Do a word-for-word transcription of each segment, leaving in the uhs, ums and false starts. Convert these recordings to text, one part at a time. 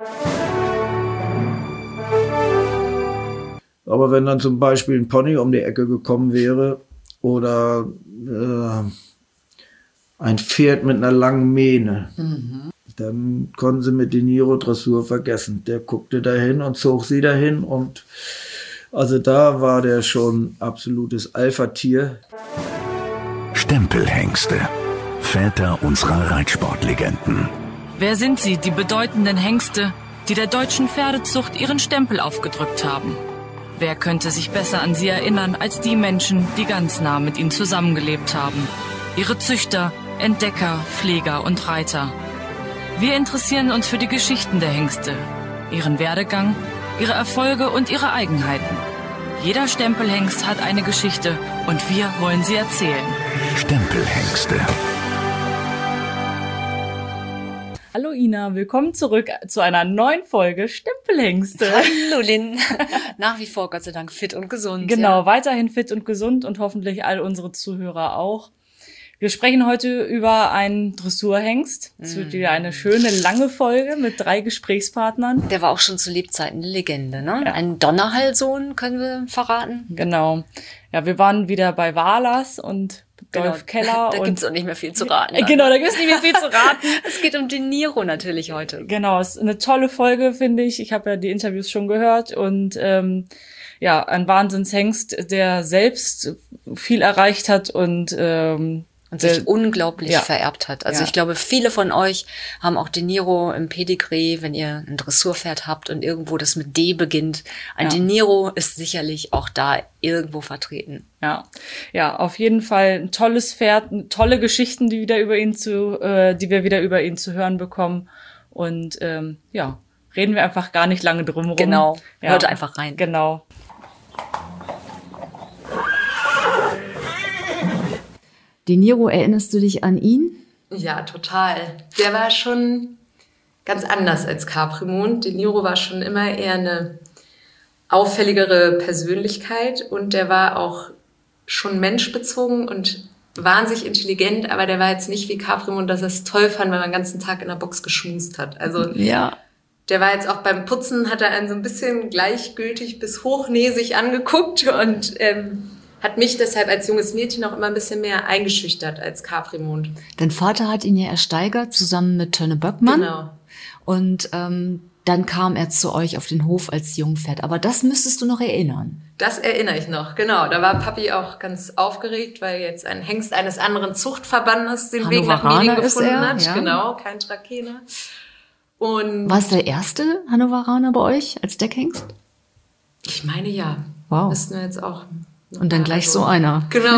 Aber wenn dann zum Beispiel ein Pony um die Ecke gekommen wäre oder äh, ein Pferd mit einer langen Mähne, mhm. dann konnten sie mit De Niro Dressur vergessen. Der guckte dahin und zog sie dahin und also da war der schon absolutes Alpha-Tier. Stempelhengste, Väter unserer Reitsportlegenden. Wer sind sie, die bedeutenden Hengste, die der deutschen Pferdezucht ihren Stempel aufgedrückt haben? Wer könnte sich besser an sie erinnern als die Menschen, die ganz nah mit ihnen zusammengelebt haben? Ihre Züchter, Entdecker, Pfleger und Reiter. Wir interessieren uns für die Geschichten der Hengste, ihren Werdegang, ihre Erfolge und ihre Eigenheiten. Jeder Stempelhengst hat eine Geschichte und wir wollen sie erzählen. Stempelhengste. Hallo Ina, willkommen zurück zu einer neuen Folge Stempelhengste. Hallo Lynn, nach wie vor Gott sei Dank fit und gesund. Genau, ja. Weiterhin fit und gesund und hoffentlich all unsere Zuhörer auch. Wir sprechen heute über einen Dressurhengst. Es wird wieder eine schöne, lange Folge mit drei Gesprächspartnern. Der war auch schon zu Lebzeiten eine Legende, ne? Ja. Ein Donnerhallsohn, können wir verraten. Genau. Ja, wir waren wieder bei Wahlers und Dolph Genau. Keller. Da und gibt's auch nicht mehr viel zu raten. Äh, genau, da gibt's nicht mehr viel zu raten. Es geht um De Niro natürlich heute. Genau, es ist eine tolle Folge, finde ich. Ich habe ja die Interviews schon gehört und ähm, ja, ein Wahnsinnshengst, der selbst viel erreicht hat und ähm, Und sich der, unglaublich ja. vererbt hat. Also Ja. ich glaube, viele von euch haben auch De Niro im Pedigree, wenn ihr ein Dressurpferd habt und irgendwo das mit D beginnt. Ein Ja. De Niro ist sicherlich auch da irgendwo vertreten. Ja, ja, auf jeden Fall ein tolles Pferd, tolle Geschichten, die wieder über ihn zu, äh, die wir wieder über ihn zu hören bekommen. Und ähm, ja, reden wir einfach gar nicht lange drum rum. Genau, ja. hört einfach rein. Genau. De Niro, erinnerst du dich an ihn? Ja, total. Der war schon ganz anders als Caprimond. De Niro war schon immer eher eine auffälligere Persönlichkeit und der war auch schon menschbezogen und wahnsinnig intelligent, aber der war jetzt nicht wie Caprimond, dass er es toll fand, wenn man den ganzen Tag in der Box geschmust hat. Also Ja. der war jetzt auch beim Putzen, hat er einen so ein bisschen gleichgültig bis hochnäsig angeguckt und ähm, hat mich deshalb als junges Mädchen auch immer ein bisschen mehr eingeschüchtert als Caprimond. Dein Vater hat ihn ja ersteigert, zusammen mit Tönne Böckmann. Genau. Und ähm, dann kam er zu euch auf den Hof als Jungpferd. Aber das müsstest du noch erinnern. Das erinnere ich noch, genau. Da war Papi auch ganz aufgeregt, weil jetzt ein Hengst eines anderen Zuchtverbandes den Weg nach Hannoveraner Medien ist gefunden er, hat. ja. Genau, kein Trakehner. Und War es der erste Hannoveraner bei euch als Deckhengst? ich meine ja. Wow. Müssten wir jetzt auch. Und dann gleich Also, so einer. Genau.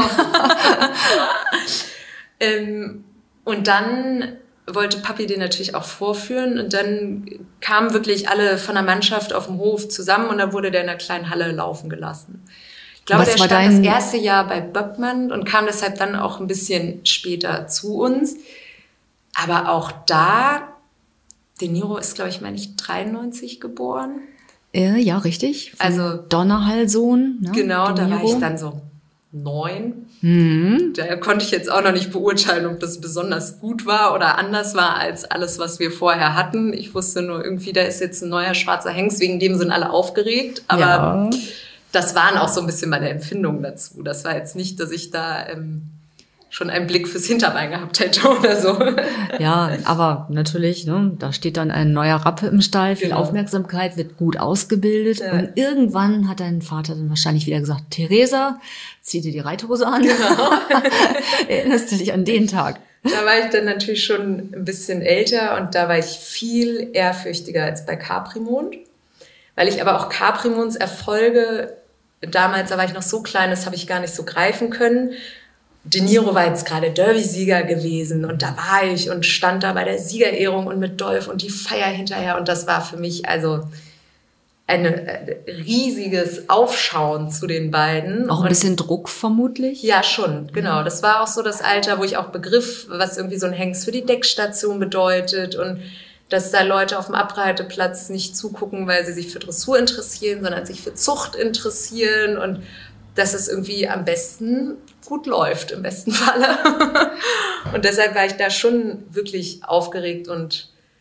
ähm, und dann wollte Papi den natürlich auch vorführen und dann kamen wirklich alle von der Mannschaft auf dem Hof zusammen und dann wurde der in einer kleinen Halle laufen gelassen. Ich glaube, Was der war stand dein- das erste Jahr bei Böckmann und kam deshalb dann auch ein bisschen später zu uns. Aber auch da, De Niro ist, glaube ich, meine ich, dreiundneunzig geboren. Äh, ja, richtig. Von Also- Donnerhallsohn. Ne? Genau, De da war Niro. ich dann so neun. Mhm. Da konnte ich jetzt auch noch nicht beurteilen, ob das besonders gut war oder anders war als alles, was wir vorher hatten. Ich wusste nur irgendwie, da ist jetzt ein neuer schwarzer Hengst, wegen dem sind alle aufgeregt. Aber Ja. das waren auch so ein bisschen meine Empfindungen dazu. Das war jetzt nicht, dass ich da ähm, schon einen Blick fürs Hinterbein gehabt hätte oder so. Ja, aber natürlich, ne, da steht dann ein neuer Rappe im Stall, viel Genau. Aufmerksamkeit, wird gut ausgebildet. Ja. Und irgendwann hat dein Vater dann wahrscheinlich wieder gesagt, Theresa, zieh dir die Reithose an. Genau. Erinnerst du dich an den Tag? Da war ich dann natürlich schon ein bisschen älter und da war ich viel ehrfürchtiger als bei Caprimond. Weil ich aber auch Caprimonds Erfolge, damals, da war ich noch so klein, das habe ich gar nicht so greifen können. De Niro war jetzt gerade Derby-Sieger gewesen und da war ich und stand da bei der Siegerehrung und mit Dolph und die Feier hinterher und das war für mich also ein äh, riesiges Aufschauen zu den beiden. Auch ein Und bisschen Druck vermutlich? ja, schon, genau. Das war auch so das Alter, wo ich auch begriff, was irgendwie so ein Hengst für die Deckstation bedeutet und dass da Leute auf dem Abreiteplatz nicht zugucken, weil sie sich für Dressur interessieren, sondern sich für Zucht interessieren und dass es irgendwie am besten gut läuft, im besten Falle. Und deshalb war ich da schon wirklich aufgeregt und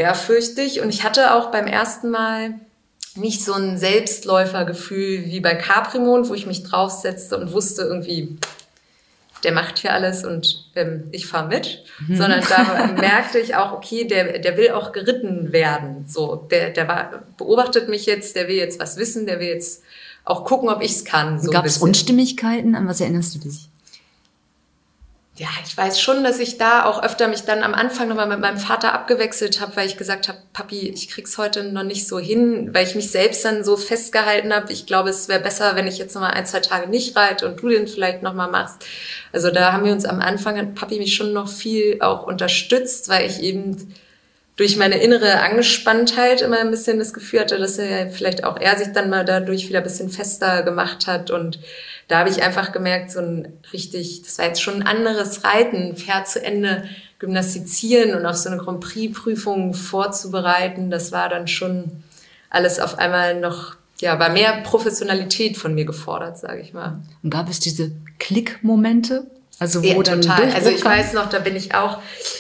ehrfürchtig. Und ich hatte auch beim ersten Mal nicht so ein Selbstläufergefühl wie bei Caprimond, wo ich mich draufsetzte und wusste irgendwie, der macht hier alles und ähm, ich fahre mit, mhm. sondern da merkte ich auch, okay, der, der will auch geritten werden. So, der, der war, beobachtet mich jetzt, der will jetzt was wissen, der will jetzt auch gucken, ob ich es kann. So Gab es Unstimmigkeiten? An was erinnerst du dich? Ja, ich weiß schon, dass ich da auch öfter mich dann am Anfang nochmal mit meinem Vater abgewechselt habe, weil ich gesagt habe, Papi, ich krieg's heute noch nicht so hin, weil ich mich selbst dann so festgehalten habe. Ich glaube, es wäre besser, wenn ich jetzt nochmal ein, zwei Tage nicht reite und du den vielleicht nochmal machst. Also da haben wir uns am Anfang, hat Papi mich schon noch viel auch unterstützt, weil ich eben durch meine innere Angespanntheit immer ein bisschen das Gefühl hatte, dass er vielleicht auch er sich dann mal dadurch wieder ein bisschen fester gemacht hat. Und da habe ich einfach gemerkt, so ein richtig, das war jetzt schon ein anderes Reiten, Pferd zu Ende gymnastizieren und auf so eine Grand Prix-Prüfung vorzubereiten. Das war dann schon alles auf einmal noch, ja, war mehr Professionalität von mir gefordert, sage ich mal. Und gab es diese Klick-Momente? Also wo ja, dann total. Also ich weiß noch, da bin ich auch,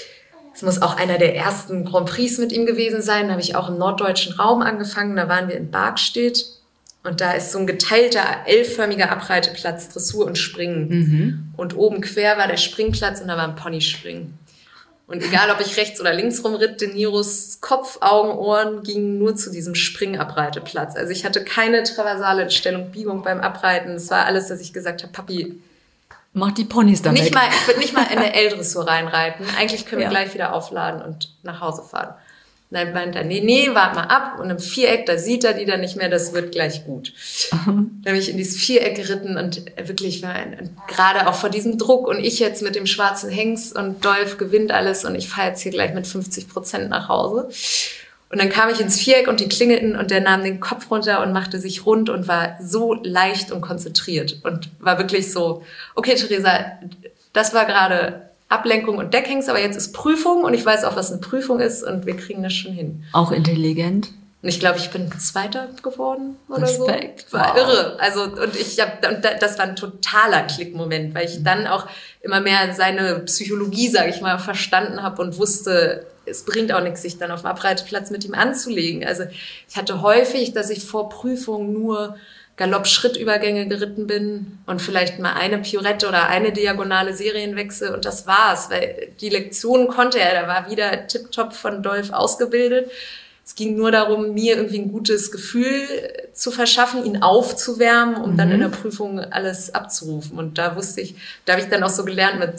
es muss auch einer der ersten Grand Prix mit ihm gewesen sein. Da habe ich auch im norddeutschen Raum angefangen. Da waren wir in Bargstedt. Und da ist so ein geteilter, L-förmiger Abreiteplatz, Dressur und Springen. Mhm. Und oben quer war der Springplatz und da war ein Ponyspringen. Und egal, ob ich rechts oder links rumritt, De Niros Kopf, Augen, Ohren gingen nur zu diesem Springabreiteplatz. Also ich hatte keine traversale Stellung, Biegung beim Abreiten. Es war alles, dass ich gesagt habe, Papi, mach die Ponys dann nicht weg. Mal, ich würde nicht mal in eine L-Dressur reinreiten. Eigentlich können wir Ja. gleich wieder aufladen und nach Hause fahren. Dann meint er, nee, nee, wart mal ab. Und im Viereck, da sieht er die dann nicht mehr, das wird gleich gut. Dann bin ich in dieses Viereck geritten und wirklich war ein, gerade auch vor diesem Druck und ich jetzt mit dem schwarzen Hengst und Dolph gewinnt alles und ich fahre jetzt hier gleich mit fünfzig Prozent nach Hause. Und dann kam ich ins Viereck und die klingelten und der nahm den Kopf runter und machte sich rund und war so leicht und konzentriert und war wirklich so, okay, Theresa, das war gerade Ablenkung und Deckhengst, aber jetzt ist Prüfung und ich weiß auch, was eine Prüfung ist und wir kriegen das schon hin. Auch intelligent. Und ich glaube, ich bin Zweiter geworden oder Respekt. so. War Wow. irre. Also, und ich hab, und das war ein totaler Klickmoment, weil ich dann auch immer mehr seine Psychologie, sage ich mal, verstanden habe und wusste, es bringt auch nichts, sich dann auf dem Abreiteplatz mit ihm anzulegen. Also, ich hatte häufig, dass ich vor Prüfung nur Galopp-Schrittübergänge geritten bin und vielleicht mal eine Pirouette oder eine diagonale Serienwechsel und das war's, weil die Lektion konnte er, da war wieder tipptopp von Dolph ausgebildet. Es ging nur darum, mir irgendwie ein gutes Gefühl zu verschaffen, ihn aufzuwärmen, um mhm. dann in der Prüfung alles abzurufen. Und da wusste ich, da habe ich dann auch so gelernt, mit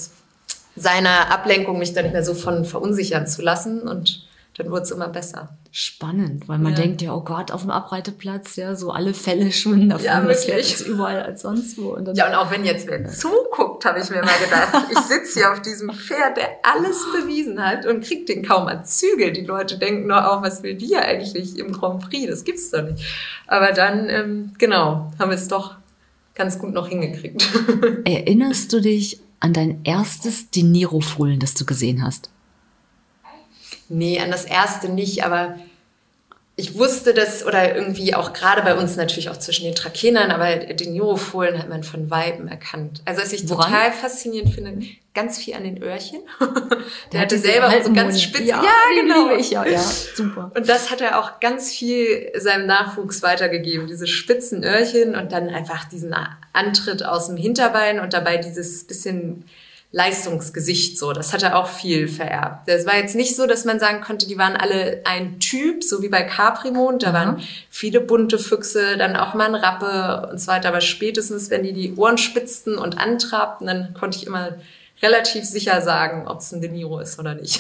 seiner Ablenkung mich dann nicht mehr so von verunsichern zu lassen und dann wurde es immer besser. Spannend, weil man Ja. denkt ja, oh Gott, auf dem Abreiteplatz, ja, so alle Fälle schwimmen davon, Ja, das Pferd wirklich. ist überall als sonst wo. Und dann Ja, und auch wenn jetzt wer zuguckt, habe ich mir mal gedacht, ich sitze hier auf diesem Pferd, der alles bewiesen hat und kriegt den kaum an Zügel. Die Leute denken nur auch, was will die ja eigentlich im Grand Prix? Das gibt's doch nicht. Aber dann, ähm, genau, haben wir es doch ganz gut noch hingekriegt. Erinnerst du dich an dein erstes De Niro-Fohlen, das du gesehen hast? Nee, an das erste nicht, aber ich wusste das, oder irgendwie auch gerade bei uns natürlich auch zwischen den Trakenern, aber den Niro-Fohlen hat man von Weitem erkannt. Also was ich Woran? total faszinierend finde, ganz viel an den Öhrchen. Der, Der hatte diese selber so Halbmond. ganz spitz. Ja, ja die genau. liebe ich, ja, ja, super. Und das hat er auch ganz viel seinem Nachwuchs weitergegeben. Diese spitzen Öhrchen und dann einfach diesen Antritt aus dem Hinterbein und dabei dieses bisschen Leistungsgesicht so. Das hat er auch viel vererbt. Das war jetzt nicht so, dass man sagen konnte, die waren alle ein Typ, so wie bei Caprimond. Da Mhm. waren viele bunte Füchse, dann auch mal ein Rappe und so weiter. Aber spätestens, wenn die die Ohren spitzten und antrabten, dann konnte ich immer relativ sicher sagen, ob es ein De Niro ist oder nicht.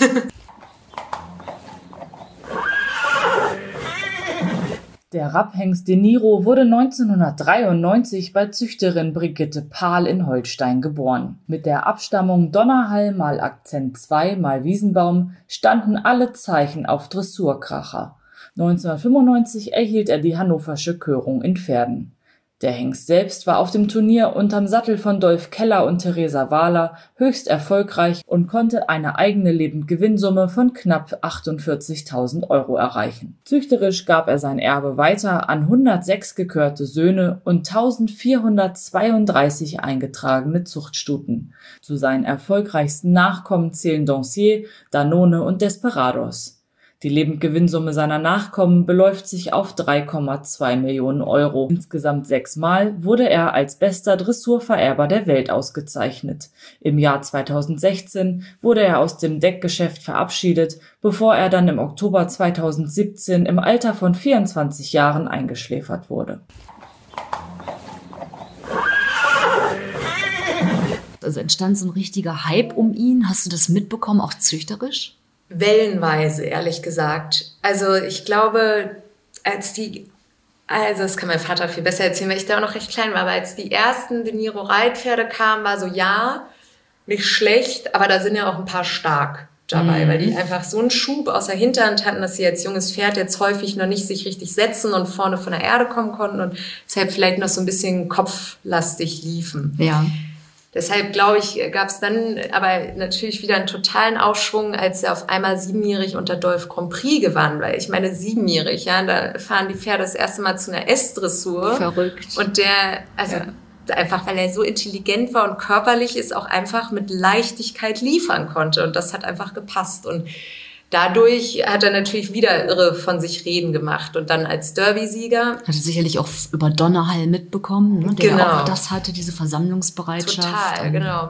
Der Rapphengst De Niro wurde neunzehnhundertdreiundneunzig bei Züchterin Brigitte Pahl in Holstein geboren. Mit der Abstammung Donnerhall mal Akzent zwei mal Wiesenbaum standen alle Zeichen auf Dressurkracher. neunzehnhundertfünfundneunzig erhielt er die hannoversche Körung in Pferden. Der Hengst selbst war auf dem Turnier unterm Sattel von Dolph Keller und Theresa Wahler höchst erfolgreich und konnte eine eigene Lebendgewinnsumme von knapp achtundvierzigtausend Euro erreichen. Züchterisch gab er sein Erbe weiter an hundertsechs gekörte Söhne und eintausendvierhundertzweiunddreißig eingetragene Zuchtstuten. Zu seinen erfolgreichsten Nachkommen zählen Dancier, Danone und Desperados. Die Lebendgewinnsumme seiner Nachkommen beläuft sich auf drei Komma zwei Millionen Euro. Insgesamt sechsmal wurde er als bester Dressurvererber der Welt ausgezeichnet. Im Jahr zweitausendsechzehn wurde er aus dem Deckgeschäft verabschiedet, bevor er dann im Oktober zweitausendsiebzehn im Alter von vierundzwanzig Jahren eingeschläfert wurde. Also entstand so ein richtiger Hype um ihn. Hast du das mitbekommen, auch züchterisch? Wellenweise, ehrlich gesagt. Also ich glaube, als die, also das kann mein Vater viel besser erzählen, weil ich da auch noch recht klein war, aber als die ersten De Niro Reitpferde kamen, war so, ja, nicht schlecht, aber da sind ja auch ein paar stark dabei, mhm. weil die einfach so einen Schub aus der Hinterhand hatten, dass sie als junges Pferd jetzt häufig noch nicht sich richtig setzen und vorne von der Erde kommen konnten und deshalb vielleicht noch so ein bisschen kopflastig liefen. Ja. Deshalb, glaube ich, gab es dann aber natürlich wieder einen totalen Aufschwung, als er auf einmal siebenjährig unter Dolph Grand Prix gewann. Weil ich meine, siebenjährig, ja, da fahren die Pferde das erste Mal zu einer S-Dressur. Verrückt. Und der, also ja. einfach, weil er so intelligent war und körperlich ist, auch einfach mit Leichtigkeit liefern konnte. Und das hat einfach gepasst. Und dadurch hat er natürlich wieder irre von sich reden gemacht. Und dann als Derby-Sieger. Hatte sicherlich auch über Donnerhall mitbekommen, ne? Der genau. auch das hatte, diese Versammlungsbereitschaft. Total, genau.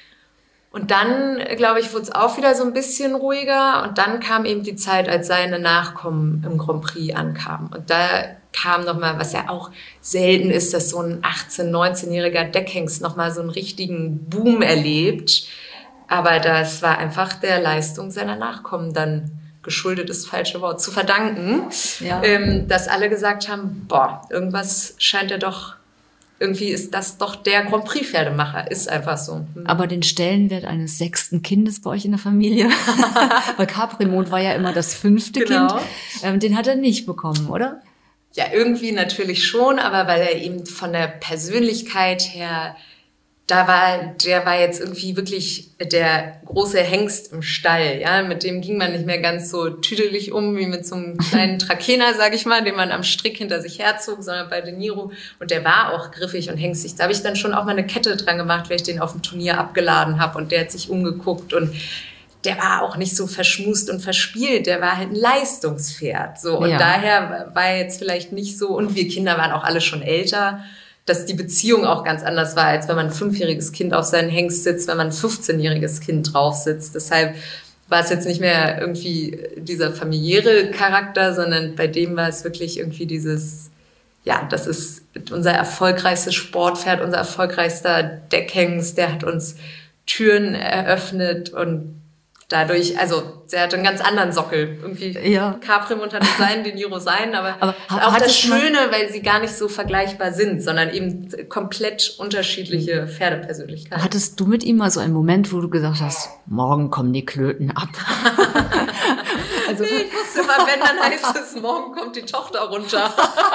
Und dann, glaube ich, wurde es auch wieder so ein bisschen ruhiger. Und dann kam eben die Zeit, als seine Nachkommen im Grand Prix ankamen. Und da kam nochmal, was ja auch selten ist, dass so ein achtzehn-, neunzehnjähriger Deckhengst nochmal so einen richtigen Boom erlebt. Aber das war einfach der Leistung seiner Nachkommen dann geschuldet, ist das falsche Wort, zu verdanken, ja. ähm, dass alle gesagt haben, boah, irgendwas scheint ja doch, irgendwie ist das doch der Grand Prix Pferdemacher, ist einfach so. Hm. Aber den Stellenwert eines sechsten Kindes bei euch in der Familie, weil Caprimond war ja immer das fünfte genau. Kind, ähm, den hat er nicht bekommen, oder? Ja, irgendwie natürlich schon, aber weil er eben von der Persönlichkeit her, da war, der war jetzt irgendwie wirklich der große Hengst im Stall, ja, mit dem ging man nicht mehr ganz so tüdelig um, wie mit so einem kleinen Trakehner, sag ich mal, den man am Strick hinter sich herzog, sondern bei De Niro, und der war auch griffig und hengstig. Da habe ich dann schon auch mal eine Kette dran gemacht, weil ich den auf dem Turnier abgeladen habe, und der hat sich umgeguckt, und der war auch nicht so verschmust und verspielt, der war halt ein Leistungspferd, so, und ja. daher war er jetzt vielleicht nicht so, und wir Kinder waren auch alle schon älter, dass die Beziehung auch ganz anders war, als wenn man ein fünfjähriges Kind auf seinen Hengst sitzt, wenn man ein fünfzehnjähriges Kind drauf sitzt. Deshalb war es jetzt nicht mehr irgendwie dieser familiäre Charakter, sondern bei dem war es wirklich irgendwie dieses, ja, das ist unser erfolgreichstes Sportpferd, unser erfolgreichster Deckhengst, der hat uns Türen eröffnet, und dadurch, also, der hatte einen ganz anderen Sockel. Irgendwie, ja. Caprimond hatte seinen, De Niro seinen, aber, aber auch das Schöne, weil sie gar nicht so vergleichbar sind, sondern eben komplett unterschiedliche Pferdepersönlichkeiten. Hattest du mit ihm mal so einen Moment, wo du gesagt hast, morgen kommen die Klöten ab? Also, nee, ich wusste immer, wenn, dann heißt es, morgen kommt die Tochter runter.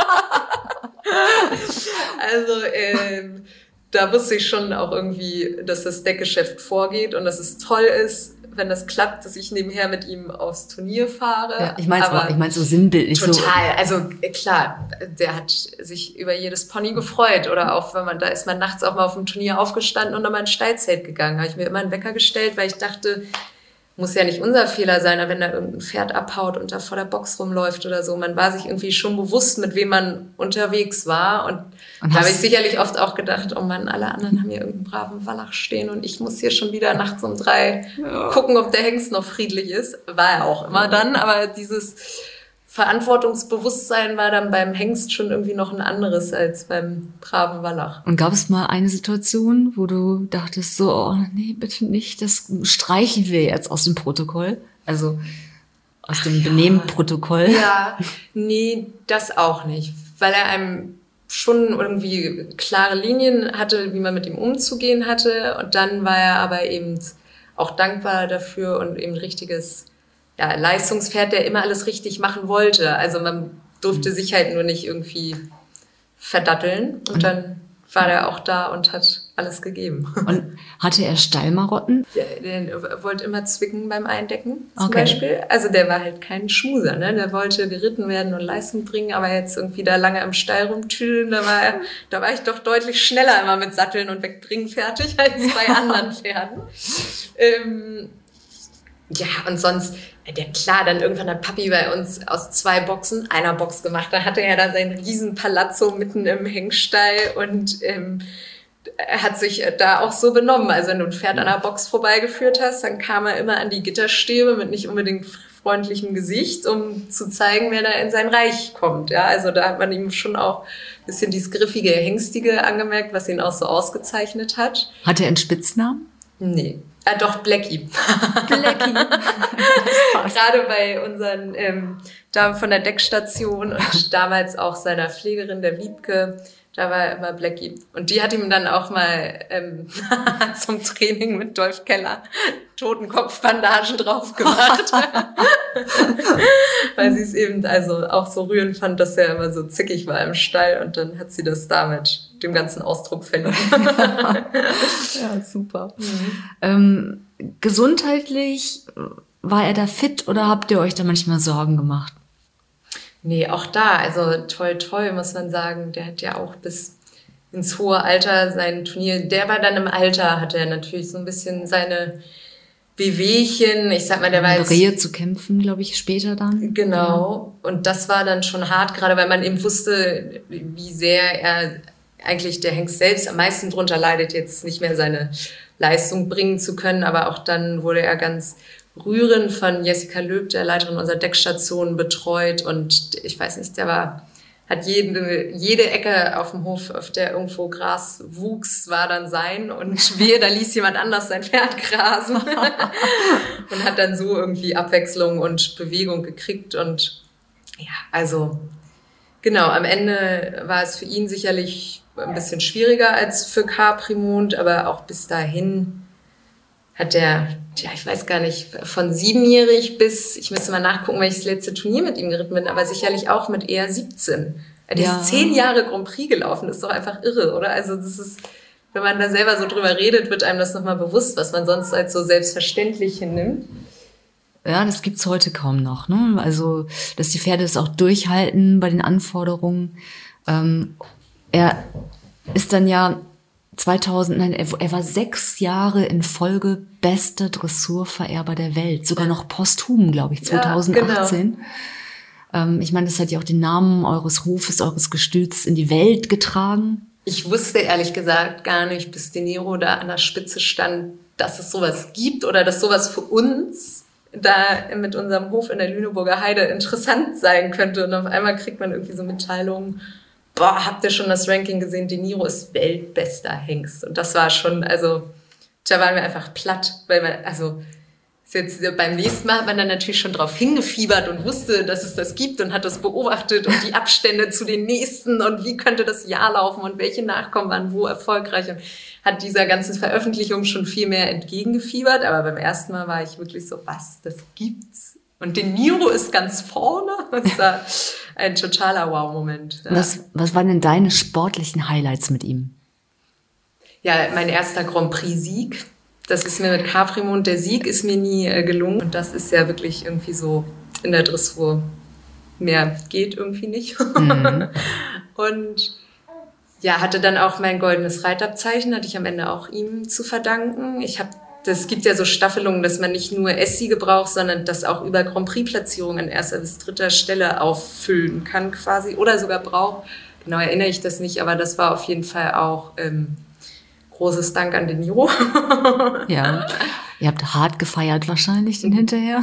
Also, ähm, da wusste ich schon auch irgendwie, dass das Deckgeschäft vorgeht und dass es toll ist, wenn das klappt, dass ich nebenher mit ihm aufs Turnier fahre. Ja, ich meine ich mein so sinnbildlich. Total, so. Also klar, der hat sich über jedes Pony gefreut. Oder auch, wenn man, da ist man nachts auch mal auf dem Turnier aufgestanden und nochmal ins Stallzelt gegangen. Habe ich mir immer einen Wecker gestellt, weil ich dachte, muss ja nicht unser Fehler sein, aber wenn da irgendein Pferd abhaut und da vor der Box rumläuft oder so. Man war sich irgendwie schon bewusst, mit wem man unterwegs war. Und, und da habe ich sicherlich oft auch gedacht, oh Mann, alle anderen haben hier irgendeinen braven Wallach stehen und ich muss hier schon wieder nachts um drei ja. gucken, ob der Hengst noch friedlich ist. War er auch immer dann, aber dieses Verantwortungsbewusstsein war dann beim Hengst schon irgendwie noch ein anderes als beim braven Wallach. Und gab es mal eine Situation, wo du dachtest so, oh nee, bitte nicht, das streichen wir jetzt aus dem Protokoll? Also aus dem ja. Benehmenprotokoll? Ja, nee, das auch nicht. Weil er einem schon irgendwie klare Linien hatte, wie man mit ihm umzugehen hatte. Und dann war er aber eben auch dankbar dafür und eben richtiges ja, Leistungspferd, der immer alles richtig machen wollte. Also man durfte sich halt nur nicht irgendwie verdatteln. Und dann war er auch da und hat alles gegeben. Und hatte er Stallmarotten? Der, der wollte immer zwicken beim Eindecken zum okay. Beispiel. Also der war halt kein Schmuser, ne? Der wollte geritten werden und Leistung bringen, aber jetzt irgendwie da lange im Stall rumtüdeln, da war, er, da war ich doch deutlich schneller immer mit Satteln und Wegbringen fertig als bei anderen Pferden. ähm, ja, und sonst Ja, klar, dann irgendwann hat Papi bei uns aus zwei Boxen einer Box gemacht. Da hatte er da sein riesen Palazzo mitten im Hengstall und ähm, er hat sich da auch so benommen. Also wenn du ein Pferd an der Box vorbeigeführt hast, dann kam er immer an die Gitterstäbe mit nicht unbedingt freundlichem Gesicht, um zu zeigen, wer da in sein Reich kommt. Ja, also da hat man ihm schon auch ein bisschen dieses griffige, Hengstige angemerkt, was ihn auch so ausgezeichnet hat. Hat er einen Spitznamen? Nee. Ah, doch, Blackie. Blackie. Gerade bei unseren ähm, Damen von der Deckstation und damals auch seiner Pflegerin, der Wiebke, da war er immer Blackie. Und die hat ihm dann auch mal ähm, zum Training mit Dolph Keller Totenkopfbandagen drauf gemacht. Weil sie es eben also auch so rührend fand, dass er immer so zickig war im Stall. Und dann hat sie das damit dem ganzen Ausdruck verliehen. Ja, super. Mhm. Ähm, gesundheitlich, war er da fit oder habt ihr euch da manchmal Sorgen gemacht? Nee, auch da, also toll, toll, muss man sagen. Der hat ja auch bis ins hohe Alter sein Turnier, der war dann im Alter, hatte er natürlich so ein bisschen seine Wehwehchen. Ich sag mal, der war jetzt... Rehe zu kämpfen, glaube ich, später dann. Genau. Ja. Und das war dann schon hart, gerade weil man eben wusste, wie sehr er eigentlich der Hengst selbst am meisten drunter leidet, jetzt nicht mehr seine Leistung bringen zu können. Aber auch dann wurde er ganz rührend von Jessica Löb, der Leiterin unserer Deckstation, betreut. Und ich weiß nicht, der war, hat jede, jede Ecke auf dem Hof, auf der irgendwo Gras wuchs, war dann sein. Und wehe, da ließ jemand anders sein Pferd grasen. Und hat dann so irgendwie Abwechslung und Bewegung gekriegt. Und ja, also genau, am Ende war es für ihn sicherlich ein bisschen schwieriger als für Caprimond, aber auch bis dahin hat der, ja, ich weiß gar nicht, von siebenjährig bis, ich müsste mal nachgucken, weil ich das letzte Turnier mit ihm geritten bin, aber sicherlich auch mit eher siebzehn. Er Ja. ist zehn Jahre Grand Prix gelaufen, das ist doch einfach irre, oder? Also das ist, wenn man da selber so drüber redet, wird einem das nochmal bewusst, was man sonst als so selbstverständlich hinnimmt. Ja, das gibt's heute kaum noch, ne? Also, dass die Pferde es auch durchhalten bei den Anforderungen. Ähm, er ist dann ja zweitausend, nein, er, er war sechs Jahre in Folge bester Dressurvererber der Welt. Sogar noch posthum, glaube ich, zweitausendachtzehn. Ja, genau. ähm, ich meine, das hat ja auch den Namen eures Hofes, eures Gestüts in die Welt getragen. Ich wusste ehrlich gesagt gar nicht, bis De Niro da an der Spitze stand, dass es sowas gibt oder dass sowas für uns da mit unserem Hof in der Lüneburger Heide interessant sein könnte. Und auf einmal kriegt man irgendwie so Mitteilungen, boah, habt ihr schon das Ranking gesehen? De Niro ist weltbester Hengst. Und das war schon, also, da waren wir einfach platt, weil man, also, ist jetzt beim nächsten Mal hat man dann natürlich schon drauf hingefiebert und wusste, dass es das gibt und hat das beobachtet und die Abstände zu den nächsten und wie könnte das Jahr laufen und welche Nachkommen waren wo erfolgreich und hat dieser ganzen Veröffentlichung schon viel mehr entgegengefiebert. Aber beim ersten Mal war ich wirklich so, was, das gibt's? Und De Niro ist ganz vorne. Das war ein totaler Wow-Moment. Ja. Was, was waren denn deine sportlichen Highlights mit ihm? Ja, mein erster Grand Prix-Sieg. Das ist mir mit Caprimond, der Sieg ist mir nie äh, gelungen. Und das ist ja wirklich irgendwie so in der Dressur. Mehr geht irgendwie nicht. Mhm. Und ja, hatte dann auch mein goldenes Reitabzeichen, hatte ich am Ende auch ihm zu verdanken. Ich habe, das gibt ja so Staffelungen, dass man nicht nur S-Siege braucht, sondern das auch über Grand Prix-Platzierungen an erster bis dritter Stelle auffüllen kann quasi oder sogar braucht. Genau erinnere ich das nicht, aber das war auf jeden Fall auch ähm, großes Dank an De Niro. Ja, ihr habt hart gefeiert wahrscheinlich den hinterher.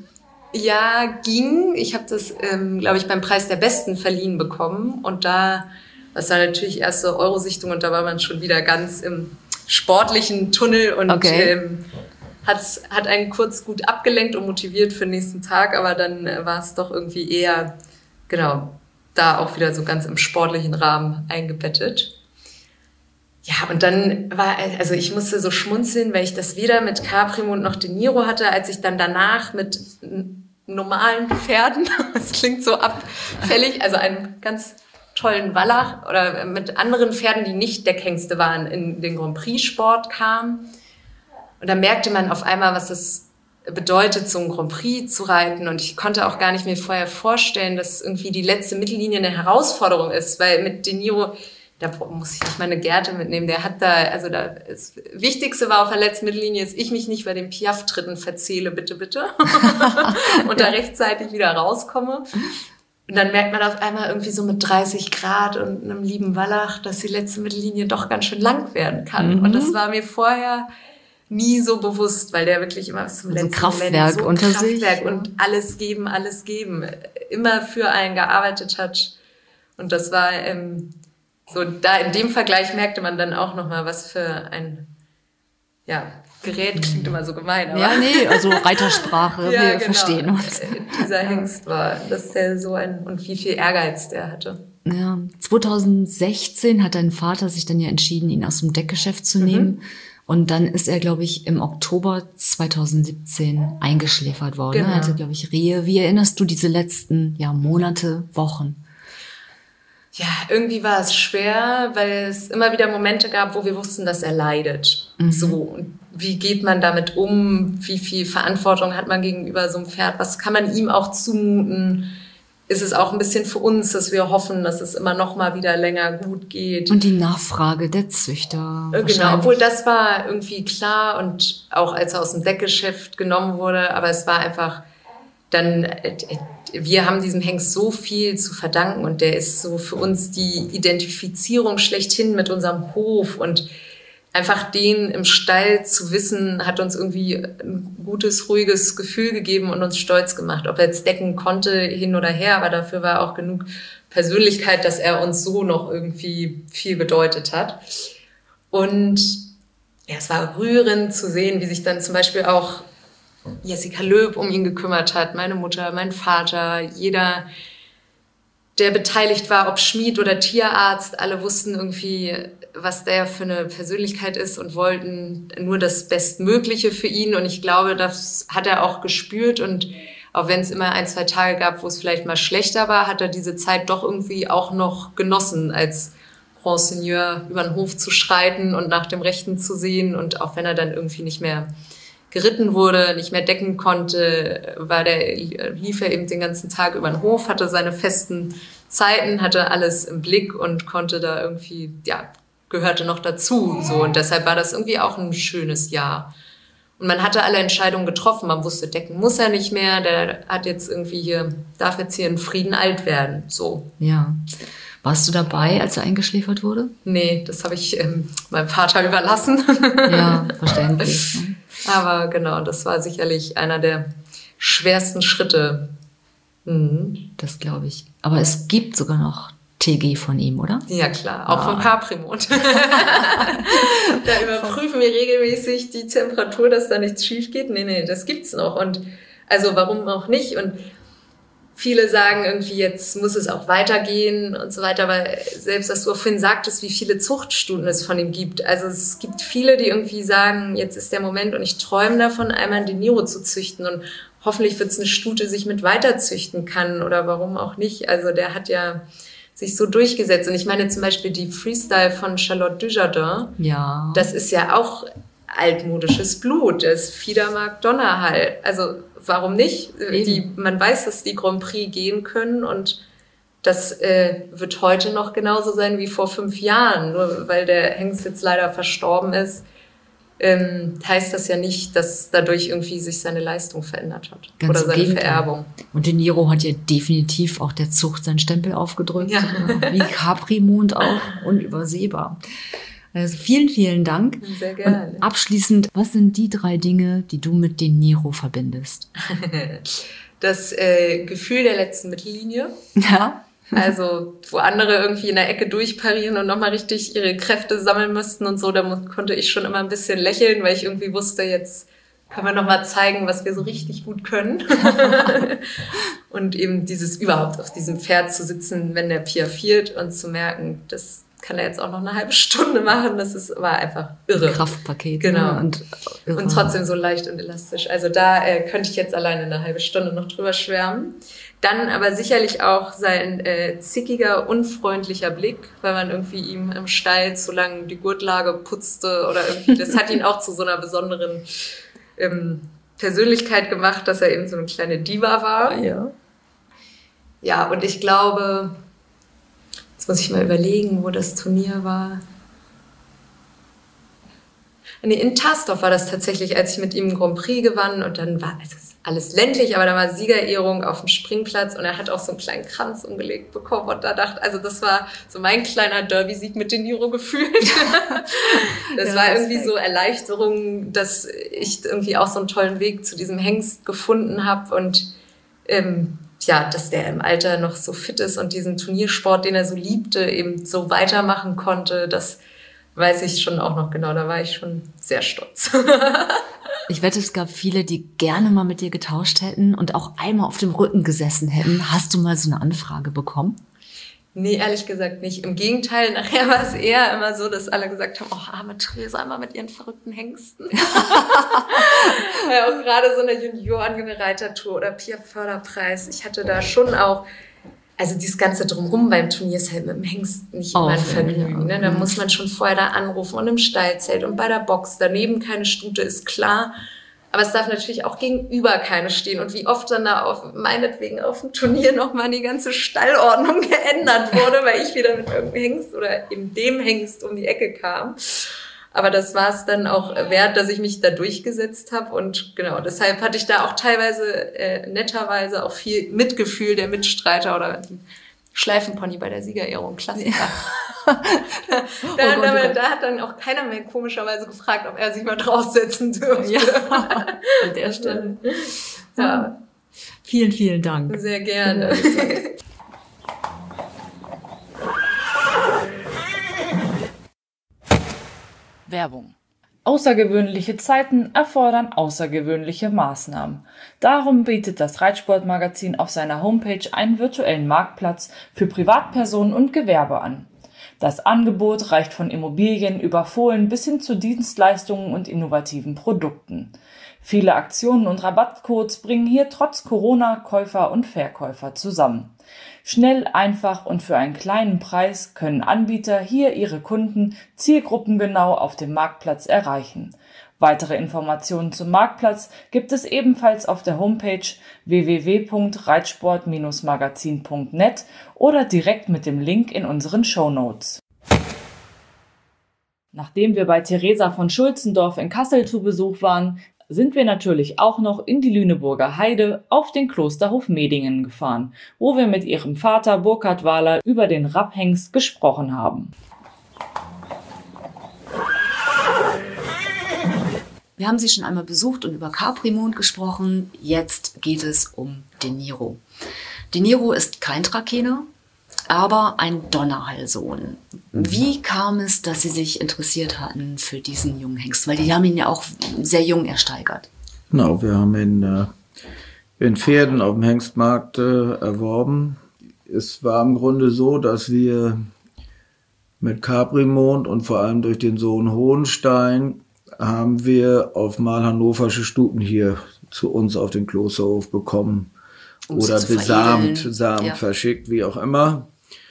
Ja, ging. Ich habe das, ähm, glaube ich, beim Preis der Besten verliehen bekommen. Und da, das war natürlich erste Eurosichtung und da war man schon wieder ganz im sportlichen Tunnel und okay. ähm, hat's, hat einen kurz gut abgelenkt und motiviert für den nächsten Tag. Aber dann äh, war es doch irgendwie eher, genau, da auch wieder so ganz im sportlichen Rahmen eingebettet. Ja, und dann war, also ich musste so schmunzeln, weil ich das weder mit Caprimond noch De Niro hatte, als ich dann danach mit normalen Pferden, das klingt so abfällig, also einen ganz tollen Wallach oder mit anderen Pferden, die nicht Deckhengste waren, in den Grand Prix-Sport kam. Und da merkte man auf einmal, was das bedeutet, so einen Grand Prix zu reiten. Und ich konnte auch gar nicht mir vorher vorstellen, dass irgendwie die letzte Mittellinie eine Herausforderung ist, weil mit De Niro da muss ich nicht meine Gerte mitnehmen. Der hat da, also da, das Wichtigste war auf der letzten Mittellinie, dass ich mich nicht bei den Piaf-Tritten verzähle, bitte, bitte. Und da rechtzeitig wieder rauskomme. Und dann merkt man auf einmal irgendwie so mit dreißig Grad und einem lieben Wallach, dass die letzte Mittellinie doch ganz schön lang werden kann. Mhm. Und das war mir vorher nie so bewusst, weil der wirklich immer bis zum also letzten Kraftwerk Moment so unter Kraftwerk sich. Und alles geben, alles geben, immer für einen gearbeitet hat. Und das war ähm, so, da in dem Vergleich merkte man dann auch nochmal, was für ein ja, Gerät, klingt immer so gemein. Aber ja, nee, also Reitersprache, ja, wir genau. verstehen uns. Dieser Hengst war, dass der so ein, und wie viel Ehrgeiz der hatte. Ja, zweitausendsechzehn hat dein Vater sich dann ja entschieden, ihn aus dem Deckgeschäft zu nehmen. Mhm. Und dann ist er, glaube ich, im Oktober zweitausendsiebzehn eingeschläfert worden. Genau. Er hatte, glaube ich, Rehe. Wie erinnerst du diese letzten ja, Monate, Wochen? Ja, irgendwie war es schwer, weil es immer wieder Momente gab, wo wir wussten, dass er leidet. Mhm. So, und wie geht man damit um? Wie viel Verantwortung hat man gegenüber so einem Pferd? Was kann man ihm auch zumuten? Ist es auch ein bisschen für uns, dass wir hoffen, dass es immer noch mal wieder länger gut geht. Und die Nachfrage der Züchter. Genau, obwohl das war irgendwie klar und auch als er aus dem Deckgeschäft genommen wurde, aber es war einfach dann, wir haben diesem Hengst so viel zu verdanken und der ist so für uns die Identifizierung schlechthin mit unserem Hof und einfach den im Stall zu wissen, hat uns irgendwie ein gutes, ruhiges Gefühl gegeben und uns stolz gemacht. Ob er jetzt decken konnte, hin oder her, aber dafür war auch genug Persönlichkeit, dass er uns so noch irgendwie viel bedeutet hat. Und ja, es war rührend zu sehen, wie sich dann zum Beispiel auch Jessica Löb um ihn gekümmert hat, meine Mutter, mein Vater, jeder, der beteiligt war, ob Schmied oder Tierarzt, alle wussten irgendwie, was der für eine Persönlichkeit ist und wollten nur das Bestmögliche für ihn. Und ich glaube, das hat er auch gespürt. Und auch wenn es immer ein, zwei Tage gab, wo es vielleicht mal schlechter war, hat er diese Zeit doch irgendwie auch noch genossen, als Grand Seigneur über den Hof zu schreiten und nach dem Rechten zu sehen. Und auch wenn er dann irgendwie nicht mehr geritten wurde, nicht mehr decken konnte, war der, lief er eben den ganzen Tag über den Hof, hatte seine festen Zeiten, hatte alles im Blick und konnte da irgendwie, ja, gehörte noch dazu, so. Und deshalb war das irgendwie auch ein schönes Jahr. Und man hatte alle Entscheidungen getroffen. Man wusste, decken muss er nicht mehr. Der hat jetzt irgendwie hier, darf jetzt hier in Frieden alt werden, so. Ja. Warst du dabei, als er eingeschläfert wurde? Nee, das habe ich ähm, meinem Vater überlassen. Ja, verständlich. Aber genau, das war sicherlich einer der schwersten Schritte. Mhm. Das glaube ich. Aber es gibt sogar noch T G von ihm, oder? Ja, klar. Auch ah. vom Caprimont. Da überprüfen wir regelmäßig die Temperatur, dass da nichts schief geht. Nee, nee, das gibt's noch. Und also warum auch nicht? Und viele sagen irgendwie, jetzt muss es auch weitergehen und so weiter. Aber selbst, was du auch vorhin sagtest, wie viele Zuchtstunden es von ihm gibt. Also es gibt viele, die irgendwie sagen, jetzt ist der Moment und ich träume davon, einmal einen De Niro zu züchten. Und hoffentlich wird es eine Stute, die sich mit weiterzüchten kann. Oder warum auch nicht? Also der hat ja sich so durchgesetzt. Und ich meine zum Beispiel die Freestyle von Charlotte Dujardin. Ja. Das ist ja auch altmodisches Blut. Das Fiedermark Donnerhall. Also warum nicht? Die, man weiß, dass die Grand Prix gehen können und das äh, wird heute noch genauso sein wie vor fünf Jahren. Nur weil der Hengst jetzt leider verstorben ist, ähm, heißt das ja nicht, dass dadurch irgendwie sich seine Leistung verändert hat. Ganz oder seine Gegenteil. Vererbung. Und De Niro hat ja definitiv auch der Zucht seinen Stempel aufgedrückt. Ja. Wie Caprimont auch. Unübersehbar. Also vielen, vielen Dank. Sehr gerne. Und abschließend, was sind die drei Dinge, die du mit De Niro verbindest? Das äh, Gefühl der letzten Mittellinie. Ja. Also, wo andere irgendwie in der Ecke durchparieren und nochmal richtig ihre Kräfte sammeln müssten und so, da konnte ich schon immer ein bisschen lächeln, weil ich irgendwie wusste, jetzt können wir nochmal zeigen, was wir so richtig gut können. Und eben dieses überhaupt auf diesem Pferd zu sitzen, wenn der piaffiert und zu merken, das kann er jetzt auch noch eine halbe Stunde machen, das ist, war einfach irre. Kraftpaket. Genau. Ne? Und, irre. Und trotzdem so leicht und elastisch. Also da äh, könnte ich jetzt alleine eine halbe Stunde noch drüber schwärmen. Dann aber sicherlich auch sein äh, zickiger, unfreundlicher Blick, weil man irgendwie ihm im Stall zu lange die Gurtlage putzte oder irgendwie, das hat ihn auch zu so einer besonderen ähm, Persönlichkeit gemacht, dass er eben so eine kleine Diva war. Ja. Ja, und ich glaube, jetzt muss ich mal überlegen, wo das Turnier war. Nee, in Tastorf war das tatsächlich, als ich mit ihm Grand Prix gewann und dann war es alles ländlich, aber da war Siegerehrung auf dem Springplatz und er hat auch so einen kleinen Kranz umgelegt bekommen und da dachte, also das war so mein kleiner Derby-Sieg mit De Niro gefühlt. Das ja, war irgendwie so Erleichterung, dass ich irgendwie auch so einen tollen Weg zu diesem Hengst gefunden habe und ähm, ja, dass der im Alter noch so fit ist und diesen Turniersport, den er so liebte, eben so weitermachen konnte, das weiß ich schon auch noch genau, da war ich schon sehr stolz. Ich wette, es gab viele, die gerne mal mit dir getauscht hätten und auch einmal auf dem Rücken gesessen hätten. Hast du mal so eine Anfrage bekommen? Nee, ehrlich gesagt nicht. Im Gegenteil, nachher war es eher immer so, dass alle gesagt haben, oh, arme Theresa, einmal mit ihren verrückten Hengsten. Ja, auch gerade so eine Junioren-Reitertour oder Pier-Förderpreis. Ich hatte da schon auch, also dieses ganze Drumherum beim Turnier ist halt mit dem Hengst nicht immer ein Vergnügen. Ne? Da muss man schon vorher da anrufen und im Stallzelt und bei der Box. Daneben keine Stute, ist klar. Aber es darf natürlich auch gegenüber keine stehen. Und wie oft dann da auf, meinetwegen auf dem Turnier nochmal die ganze Stallordnung geändert wurde, weil ich wieder mit irgendeinem Hengst oder eben dem Hengst um die Ecke kam. Aber das war es dann auch wert, dass ich mich da durchgesetzt habe. Und genau, deshalb hatte ich da auch teilweise äh, netterweise auch viel Mitgefühl der Mitstreiter oder Schleifenpony bei der Siegerehrung. Klassiker. Ja. da, oh da, Gott, da, da hat dann auch keiner mehr komischerweise gefragt, ob er sich mal draufsetzen dürfte. Ja, an der Stelle. Ja. Vielen, vielen Dank. Sehr gerne. Werbung. Außergewöhnliche Zeiten erfordern außergewöhnliche Maßnahmen. Darum bietet das Reitsportmagazin auf seiner Homepage einen virtuellen Marktplatz für Privatpersonen und Gewerbe an. Das Angebot reicht von Immobilien über Fohlen bis hin zu Dienstleistungen und innovativen Produkten. Viele Aktionen und Rabattcodes bringen hier trotz Corona Käufer und Verkäufer zusammen. Schnell, einfach und für einen kleinen Preis können Anbieter hier ihre Kunden zielgruppengenau auf dem Marktplatz erreichen. Weitere Informationen zum Marktplatz gibt es ebenfalls auf der Homepage w w w punkt reitsport Bindestrich magazin punkt net oder direkt mit dem Link in unseren Shownotes. Nachdem wir bei Theresa von Schulzendorf in Kassel zu Besuch waren, sind wir natürlich auch noch in die Lüneburger Heide auf den Klosterhof Medingen gefahren, wo wir mit ihrem Vater Burkhard Wahler über den Rapphengst gesprochen haben. Wir haben sie schon einmal besucht und über Caprimond gesprochen. Jetzt geht es um De Niro. De Niro ist kein Trakehner, aber ein Donnerhallsohn. Wie kam es, dass Sie sich interessiert hatten für diesen jungen Hengst? Weil die haben ihn ja auch sehr jung ersteigert. Genau, wir haben ihn äh, in Pferden auf dem Hengstmarkt äh, erworben. Es war im Grunde so, dass wir mit Caprimond und vor allem durch den Sohn Hohenstein haben wir auf mal hannoversche Stuten hier zu uns auf den Klosterhof bekommen. Um oder besamt, samt ja. verschickt, wie auch immer.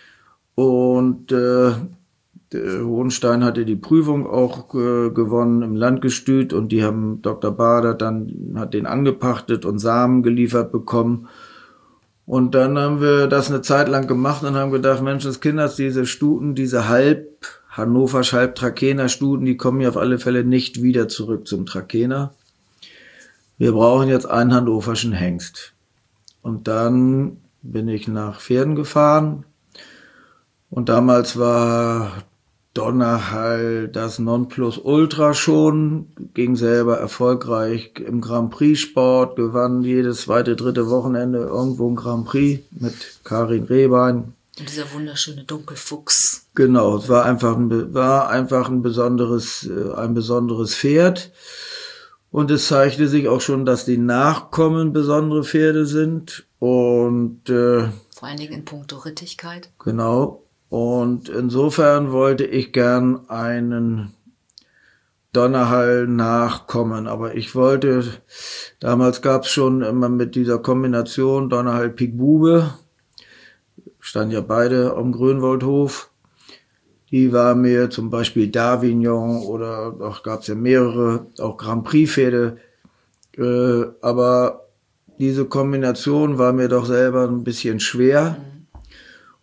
Und äh, der Hohenstein hatte die Prüfung auch äh, gewonnen im Landgestüt und die haben Doktor Bader dann hat den angepachtet und Samen geliefert bekommen. Und dann haben wir das eine Zeit lang gemacht und haben gedacht, Menschenskinders, diese Stuten, diese halb Hannovers halb Trakehner Stuten, die kommen ja auf alle Fälle nicht wieder zurück zum Trakehner. Wir brauchen jetzt einen hannoverschen Hengst. Und dann bin ich nach Pferden gefahren und damals war Donnerhall das Nonplusultra schon, ging selber erfolgreich im Grand Prix Sport, gewann jedes zweite, dritte Wochenende irgendwo ein Grand Prix mit Karin Rehbein. Und dieser wunderschöne Dunkelfuchs. Genau, es war einfach ein, war einfach ein besonderes, ein besonderes Pferd. Und es zeigte sich auch schon, dass die Nachkommen besondere Pferde sind. Und äh, vor allen Dingen in puncto Rittigkeit. Genau. Und insofern wollte ich gern einen Donnerhall nachkommen. Aber ich wollte, damals gab es schon immer mit dieser Kombination Donnerhall Pik Bube, standen ja beide am Grünwaldhof. Die war mir zum Beispiel Davignon oder auch gab es ja mehrere, auch Grand Prix Pferde. Äh, aber diese Kombination war mir doch selber ein bisschen schwer.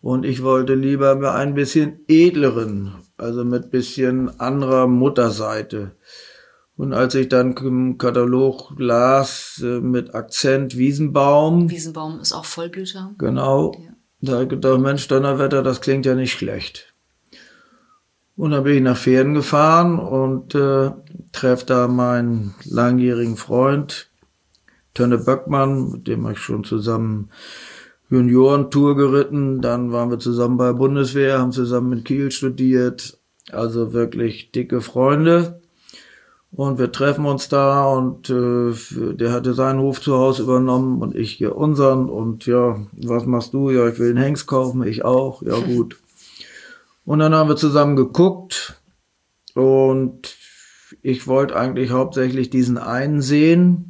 Und ich wollte lieber bei ein bisschen edleren, also mit bisschen anderer Mutterseite. Und als ich dann im Katalog las, mit Akzent Wiesenbaum. Wiesenbaum ist auch Vollblüter. Genau. Ja. Da habe ich gedacht, Mensch, Donnerwetter, das klingt ja nicht schlecht. Und dann bin ich nach Pferden gefahren und äh, treffe da meinen langjährigen Freund, Tönne Böckmann, mit dem habe ich schon zusammen Juniorentour geritten. Dann waren wir zusammen bei der Bundeswehr, haben zusammen in Kiel studiert. Also wirklich dicke Freunde. Und wir treffen uns da und äh, der hatte seinen Hof zu Hause übernommen und ich hier unseren. Und ja, was machst du? Ja, ich will einen Hengst kaufen, ich auch. Ja, gut. Und dann haben wir zusammen geguckt und ich wollte eigentlich hauptsächlich diesen einen sehen.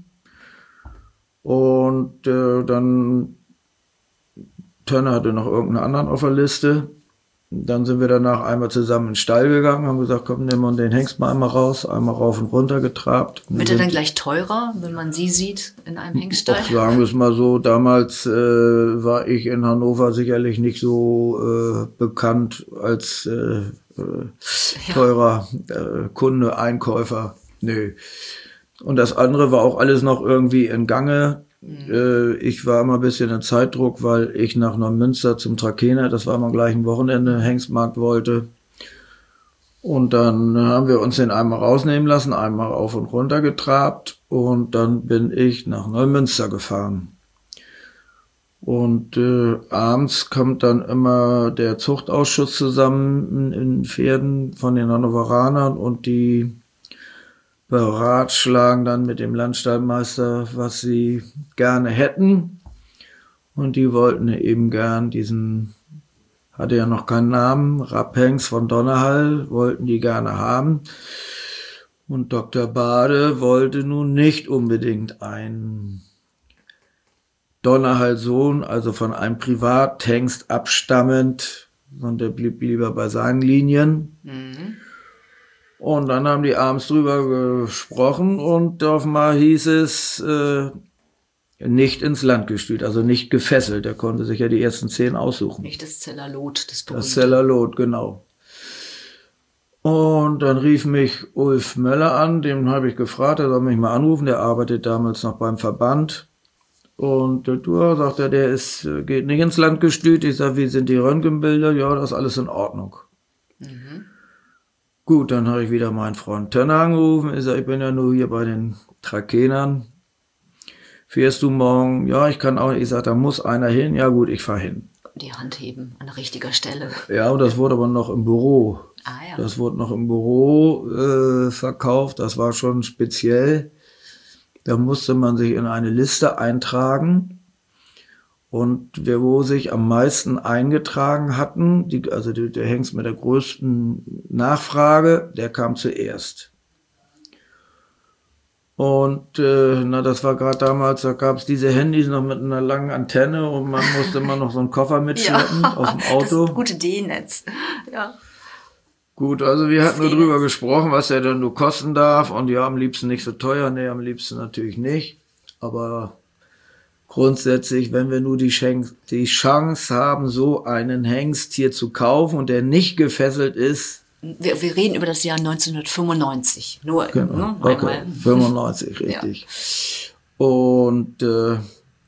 Und äh, dann, Tönne hatte noch irgendeinen anderen auf der Liste. Dann sind wir danach einmal zusammen in den Stall gegangen, haben gesagt, komm, nehmen wir den Hengst mal einmal raus, einmal rauf und runter getrabt. Wird er dann gleich teurer, wenn man sie sieht in einem Hengststall? Auch sagen wir es mal so, damals äh, war ich in Hannover sicherlich nicht so äh, bekannt als äh, äh, teurer äh, Kunde, Einkäufer. Nö. Und das andere war auch alles noch irgendwie in Gange. Ich war immer ein bisschen in Zeitdruck, weil ich nach Neumünster zum Trakehner, das war am gleichen Wochenende, Hengstmarkt wollte. Und dann haben wir uns den einmal rausnehmen lassen, einmal auf und runter getrabt und dann bin ich nach Neumünster gefahren. Und äh, abends kommt dann immer der Zuchtausschuss zusammen in, in Pferden von den Hannoveranern und die beratschlagen dann mit dem Landstallmeister, was sie gerne hätten. Und die wollten eben gern diesen, hatte ja noch keinen Namen, Rapphengst von Donnerhall, wollten die gerne haben. Und Doktor Bade wollte nun nicht unbedingt einen Donnerhall-Sohn, also von einem Privathengst abstammend, sondern der blieb lieber bei seinen Linien. Mhm. Und dann haben die abends drüber gesprochen und auf einmal hieß es, äh, nicht ins Landgestüt, also nicht gefesselt. Er konnte sich ja die ersten zehn aussuchen. Nicht das Zellerlot, das berühmte. Das Zellerlot, genau. Und dann rief mich Ulf Möller an, dem habe ich gefragt, er soll mich mal anrufen, der arbeitet damals noch beim Verband. Und der Tour sagt er, der ist, geht nicht ins Landgestüt. Ich sage, wie sind die Röntgenbilder? Ja, das ist alles in Ordnung. Mhm. Gut, dann habe ich wieder meinen Freund Tönne angerufen. Ich sage, ich bin ja nur hier bei den Trakehnern. Fährst du morgen? Ja, ich kann auch. Ich sage, da muss einer hin. Ja gut, ich fahre hin. Die Hand heben an richtiger Stelle. Ja, und das wurde aber noch im Büro. Ah, ja. Das wurde noch im Büro äh, verkauft. Das war schon speziell. Da musste man sich in eine Liste eintragen. Und wer wo sich am meisten eingetragen hatten, die, also die, der Hengst mit der größten Nachfrage, der kam zuerst. Und äh, na, das war gerade damals, da gab es diese Handys noch mit einer langen Antenne und man musste immer noch so einen Koffer mitschleppen ja, aus dem Auto. Das gute D-Netz. Ja. Gut, also wir hatten nur drüber gesprochen, was er denn nur kosten darf. Und ja, am liebsten nicht so teuer. Nee, am liebsten natürlich nicht. Aber grundsätzlich, wenn wir nur die Chance, die Chance haben, so einen Hengst hier zu kaufen und der nicht gefesselt ist. Wir, wir reden über das Jahr neunzehnhundertfünfundneunzig. Nur, genau. ne, Okay. einmal. fünfundneunzig, richtig. Ja. Und äh,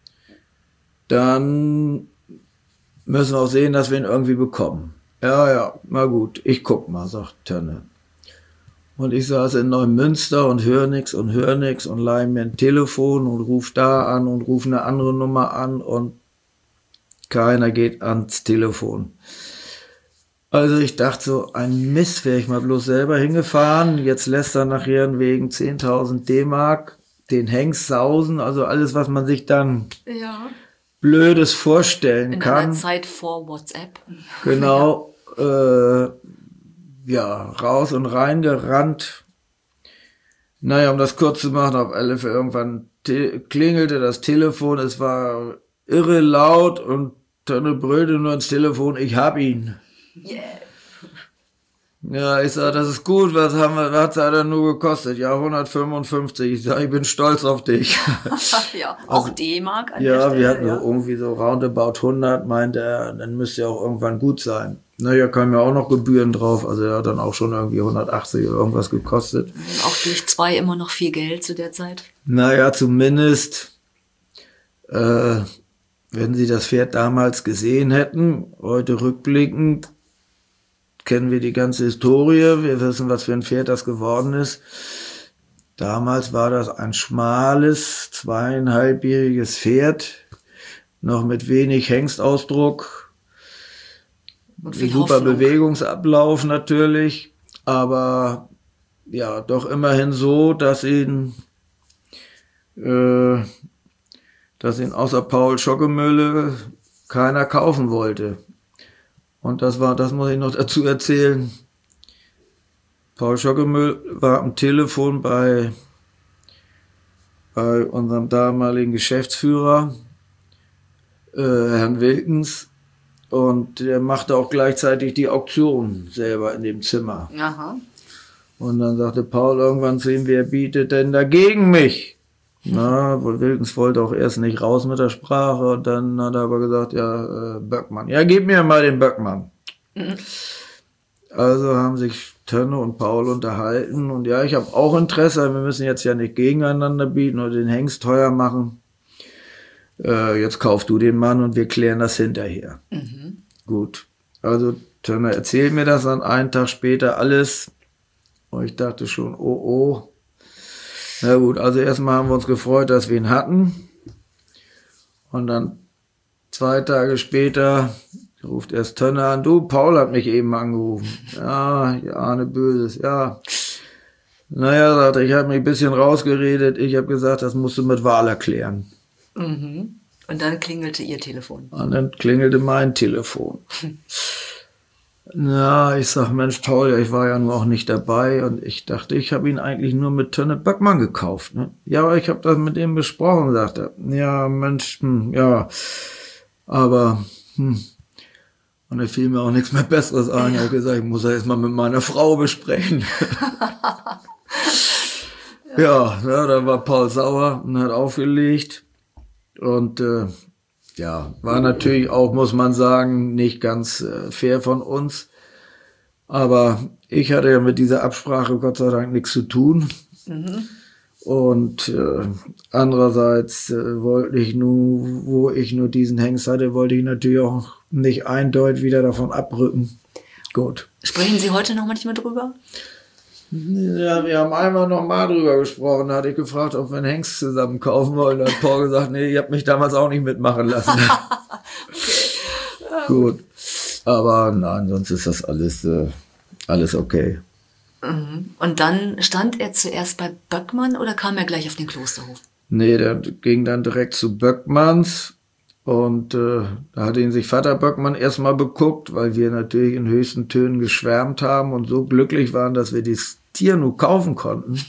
dann müssen wir auch sehen, dass wir ihn irgendwie bekommen. Ja, ja, na gut, ich guck mal, sagt Tönne. Und ich saß in Neumünster und hör nix und hör nix und leih mir ein Telefon und ruf da an und ruf eine andere Nummer an und keiner geht ans Telefon. Also ich dachte so, ein Mist, wäre ich mal bloß selber hingefahren. Jetzt lässt er nachher wegen zehntausend D-Mark den Hengst sausen, also alles, was man sich dann ja. Blödes vorstellen in kann. In einer Zeit vor WhatsApp. Genau, ja. Äh, ja, raus und rein gerannt. Naja, um das kurz zu machen, auf alle Fälle irgendwann klingelte das Telefon, es war irre laut und Tönne brüllte nur ins Telefon, ich hab ihn. Yeah. Ja, ich sag, das ist gut, was haben wir, was hat er nur gekostet? Ja, hundertfünfundfünfzig. Ich sag, ich bin stolz auf dich. Ja, auch also, D-Mark an ja, der Stelle. Wir hatten ja, so irgendwie so roundabout hundert, meinte er, dann müsste ja auch irgendwann gut sein. Naja, kamen ja auch noch Gebühren drauf, also er hat dann auch schon irgendwie hundertachtzig oder irgendwas gekostet. Auch durch zwei immer noch viel Geld zu der Zeit? Naja, zumindest, äh, wenn Sie das Pferd damals gesehen hätten, heute rückblickend, kennen wir die ganze Historie, wir wissen, was für ein Pferd das geworden ist. Damals war das ein schmales, zweieinhalbjähriges Pferd, noch mit wenig Hengstausdruck, super Hoffnung. Bewegungsablauf natürlich, aber ja, doch immerhin so, dass ihn, äh, dass ihn außer Paul Schockemöhle keiner kaufen wollte. Und das war, das muss ich noch dazu erzählen. Paul Schockemöhl war am Telefon bei, bei unserem damaligen Geschäftsführer, äh, Herrn Wilkens, und der machte auch gleichzeitig die Auktion selber in dem Zimmer. Aha. Und dann sagte Paul irgendwann zu ihm, wer bietet denn dagegen mich? Na, Wilkens wollte auch erst nicht raus mit der Sprache und dann hat er aber gesagt, ja, äh, Böckmann. Ja, gib mir mal den Böckmann. Mhm. Also haben sich Tönne und Paul unterhalten und ja, ich habe auch Interesse, wir müssen jetzt ja nicht gegeneinander bieten oder den Hengst teuer machen. Äh, jetzt kauf du den Mann und wir klären das hinterher. Mhm. Gut, also Tönne erzählt mir das dann einen Tag später alles und ich dachte schon, oh oh. Na gut, also erstmal haben wir uns gefreut, dass wir ihn hatten. Und dann zwei Tage später ruft erst Tönne an, du, Paul hat mich eben angerufen. Ja, ich ahne Böses, ja. Naja, sagte ich, habe mich ein bisschen rausgeredet. Ich habe gesagt, das musst du mit Wahl erklären. Mhm. Und dann klingelte ihr Telefon. Und dann klingelte mein Telefon. Na, ich sag, Mensch, Paul, ja, ich war ja nur auch nicht dabei und ich dachte, ich habe ihn eigentlich nur mit Tönne Böckmann gekauft. Ne? Ja, aber ich habe das mit ihm besprochen, sagte er. Ja, Mensch, hm, ja, aber, hm. Und da fiel mir auch nichts mehr Besseres ein. Ich habe gesagt, ich muss das jetzt mal mit meiner Frau besprechen. ja, ja, da war Paul sauer und hat aufgelegt und äh, ja, war natürlich auch, muss man sagen, nicht ganz äh, fair von uns. Aber ich hatte ja mit dieser Absprache Gott sei Dank nichts zu tun. Mhm. Und äh, andererseits äh, wollte ich nur, wo ich nur diesen Hengst hatte, wollte ich natürlich auch nicht eindeutig wieder davon abrücken. Gut. Sprechen Sie heute noch manchmal drüber? Ja, wir haben einmal noch mal drüber gesprochen. Da hatte ich gefragt, ob wir einen Hengst zusammen kaufen wollen. Da hat Paul gesagt, nee, ihr habt mich damals auch nicht mitmachen lassen. Okay. Gut. Aber nein, sonst ist das alles, äh, alles okay. Mhm. Und dann stand er zuerst bei Böckmann oder kam er gleich auf den Klosterhof? Nee, der ging dann direkt zu Böckmanns. Und äh, da hat ihn sich Vater Böckmann erstmal beguckt, weil wir natürlich in höchsten Tönen geschwärmt haben und so glücklich waren, dass wir das Tier nur kaufen konnten.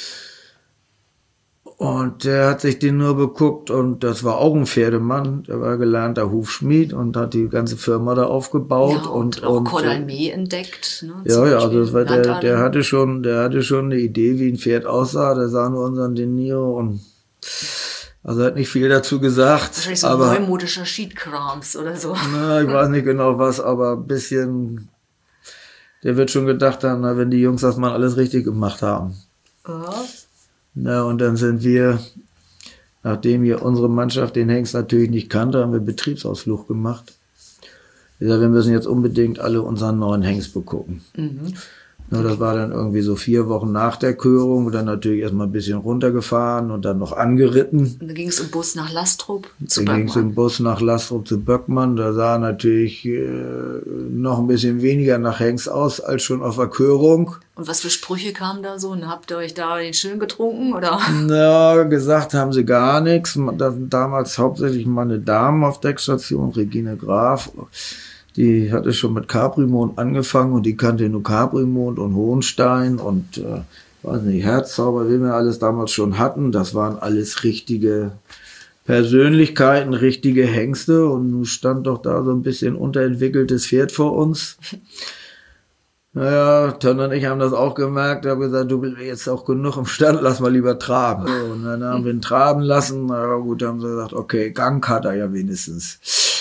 Und der hat sich den nur beguckt und das war auch ein Pferdemann, der war gelernter Hufschmied und hat die ganze Firma da aufgebaut. Ja, und, und auch Cordalmé entdeckt. Ne, ja, ja, also das war der, der hatte schon, der hatte schon eine Idee, wie ein Pferd aussah. Der sah nur unseren De Niro und also hat nicht viel dazu gesagt. Wahrscheinlich so aber, ein neumodischer Sheetkrams oder so. Na, ich weiß nicht genau was, aber ein bisschen, der wird schon gedacht haben, na, wenn die Jungs das mal alles richtig gemacht haben. Ja. Na, und dann sind wir, nachdem wir unsere Mannschaft den Hengst natürlich nicht kannte, haben wir Betriebsausflug gemacht. Ich sag, wir müssen jetzt unbedingt alle unseren neuen Hengst begucken. Mhm. Nur das war dann irgendwie so vier Wochen nach der Körung und dann natürlich erstmal ein bisschen runtergefahren und dann noch angeritten. Und dann ging es im Bus nach Lastrup zu Böckmann. Dann ging es im Bus nach Lastrup zu Böckmann. Da sah natürlich äh, noch ein bisschen weniger nach Hengst aus als schon auf der Körung. Und was für Sprüche kamen da so? Und habt ihr euch da den schön getrunken, oder? Na, gesagt haben sie gar nichts. Damals hauptsächlich meine Damen auf Deckstation, Regine Graf. Die hatte schon mit Caprimond angefangen und die kannte nur Caprimond und Hohenstein und äh, weiß nicht, Herzzauber, wie wir alles damals schon hatten. Das waren alles richtige Persönlichkeiten, richtige Hengste und nun stand doch da so ein bisschen unterentwickeltes Pferd vor uns. Naja, Tön und ich haben das auch gemerkt. Ich habe gesagt, du bist jetzt auch genug im Stand, lass mal lieber traben. So, und dann haben wir ihn traben lassen. Na gut, dann haben sie gesagt, okay, Gang hat er ja wenigstens.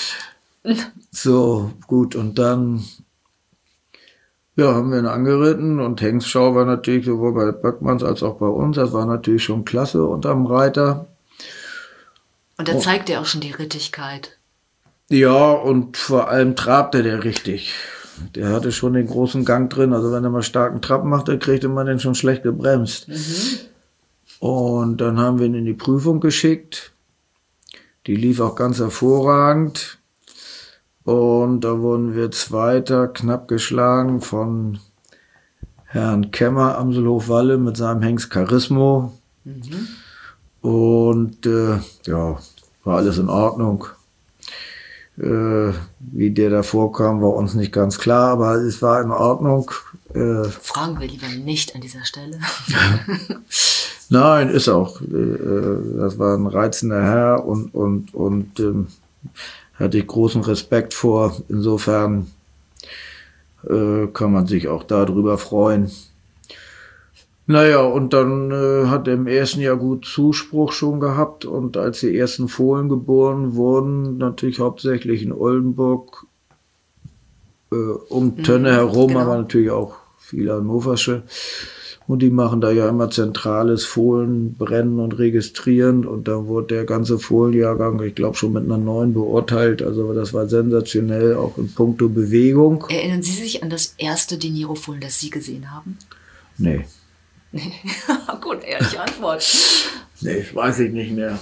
So, gut, und dann ja, haben wir ihn angeritten und Hengstschau war natürlich sowohl bei Böckmanns als auch bei uns. Das war natürlich schon klasse unterm Reiter. Und da zeigt er auch schon die Rittigkeit. Ja, und vor allem trabte der richtig. Der hatte schon den großen Gang drin. Also wenn er mal starken Trab machte, kriegte man den schon schlecht gebremst. Mhm. Und dann haben wir ihn in die Prüfung geschickt. Die lief auch ganz hervorragend. Und da wurden wir Zweiter, knapp geschlagen von Herrn Kemmer, Amselhof-Walle, mit seinem Hengst Charismo. Mhm. Und äh, ja, war alles in Ordnung. Äh, wie der da vorkam, war uns nicht ganz klar, aber es war in Ordnung. Äh, Fragen wir lieber nicht an dieser Stelle. Nein, ist auch. Äh, das war ein reizender Herr und, und, und ähm, hatte ich großen Respekt vor. Insofern äh, kann man sich auch darüber freuen. Naja, und dann äh, hat er im ersten Jahr gut Zuspruch schon gehabt. Und als die ersten Fohlen geboren wurden, natürlich hauptsächlich in Oldenburg, äh, um Tönne herum, genau. Aber natürlich auch viele Hannoversche. Und die machen da ja immer zentrales Fohlenbrennen und Registrieren. Und dann wurde der ganze Fohlenjahrgang, ich glaube, schon mit einer neun beurteilt. Also das war sensationell, auch in puncto Bewegung. Erinnern Sie sich an das erste Dinero-Fohlen, das Sie gesehen haben? Nee. Nee. Gut, ehrliche Antwort. Nee, weiß ich nicht mehr.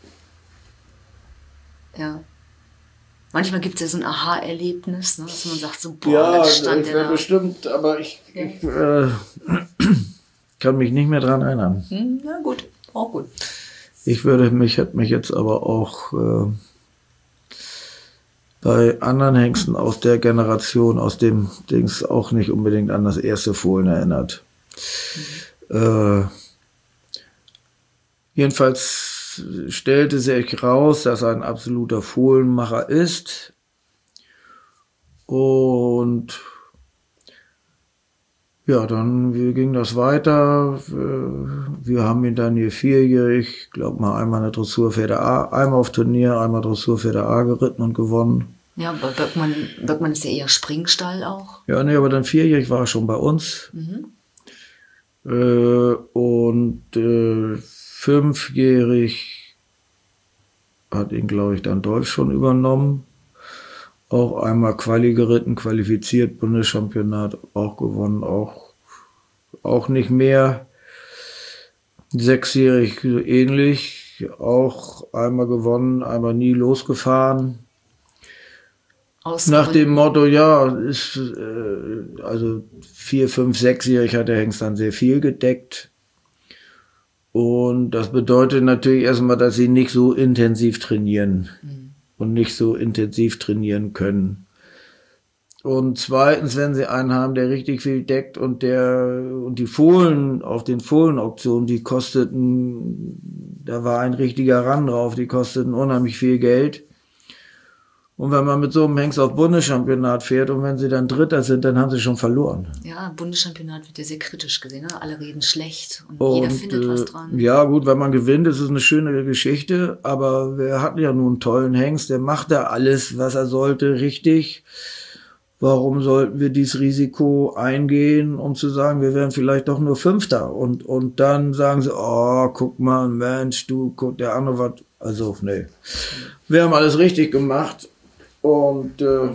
Ja. Manchmal gibt es ja so ein Aha-Erlebnis, ne, dass man sagt, so, boah, ja, das stand ich der da. Bestimmt, aber ich, Ja. ich äh, kann mich nicht mehr dran erinnern. Hm, na gut, auch gut. Ich würde mich, hätte mich jetzt aber auch äh, bei anderen Hengsten aus der Generation, aus dem Dings auch nicht unbedingt an das erste Fohlen erinnert. Mhm. Äh, jedenfalls stellte sich raus, dass er ein absoluter Fohlenmacher ist. Und ja, dann wie ging das weiter. Wir haben ihn dann hier vierjährig, glaube mal einmal eine Dressurpferde A, einmal auf Turnier, einmal Dressurpferde A geritten und gewonnen. Ja, bei Böckmann, Böckmann ist ja eher Springstall auch. Ja, nee, aber dann vierjährig war er schon bei uns. Mhm. Äh, und äh, fünfjährig hat ihn, glaube ich, dann Dolph schon übernommen. Auch einmal Quali geritten, qualifiziert, Bundeschampionat auch gewonnen, auch, auch nicht mehr. Sechsjährig ähnlich, auch einmal gewonnen, einmal nie losgefahren. Nach dem Motto, ja, ist, äh, also vier, fünf, sechsjährig hat der Hengst dann sehr viel gedeckt. Und das bedeutet natürlich erstmal, dass sie nicht so intensiv trainieren mhm. und nicht so intensiv trainieren können. Und zweitens, wenn sie einen haben, der richtig viel deckt und der und die Fohlen auf den Fohlenauktionen, die kosteten, da war ein richtiger Rand drauf, die kosteten unheimlich viel Geld. Und wenn man mit so einem Hengst auf Bundeschampionat fährt und wenn sie dann Dritter sind, dann haben sie schon verloren. Ja, Bundeschampionat wird ja sehr kritisch gesehen. Ne? Alle reden schlecht und, und jeder findet äh, was dran. Ja gut, wenn man gewinnt, ist es eine schöne Geschichte. Aber wir hatten ja nun einen tollen Hengst, der macht da alles, was er sollte, richtig. Warum sollten wir dieses Risiko eingehen, um zu sagen, wir wären vielleicht doch nur Fünfter? Und, und dann sagen sie, oh, guck mal, Mensch, du, guck, der andere was. Also, nee. Wir haben alles richtig gemacht. Und äh,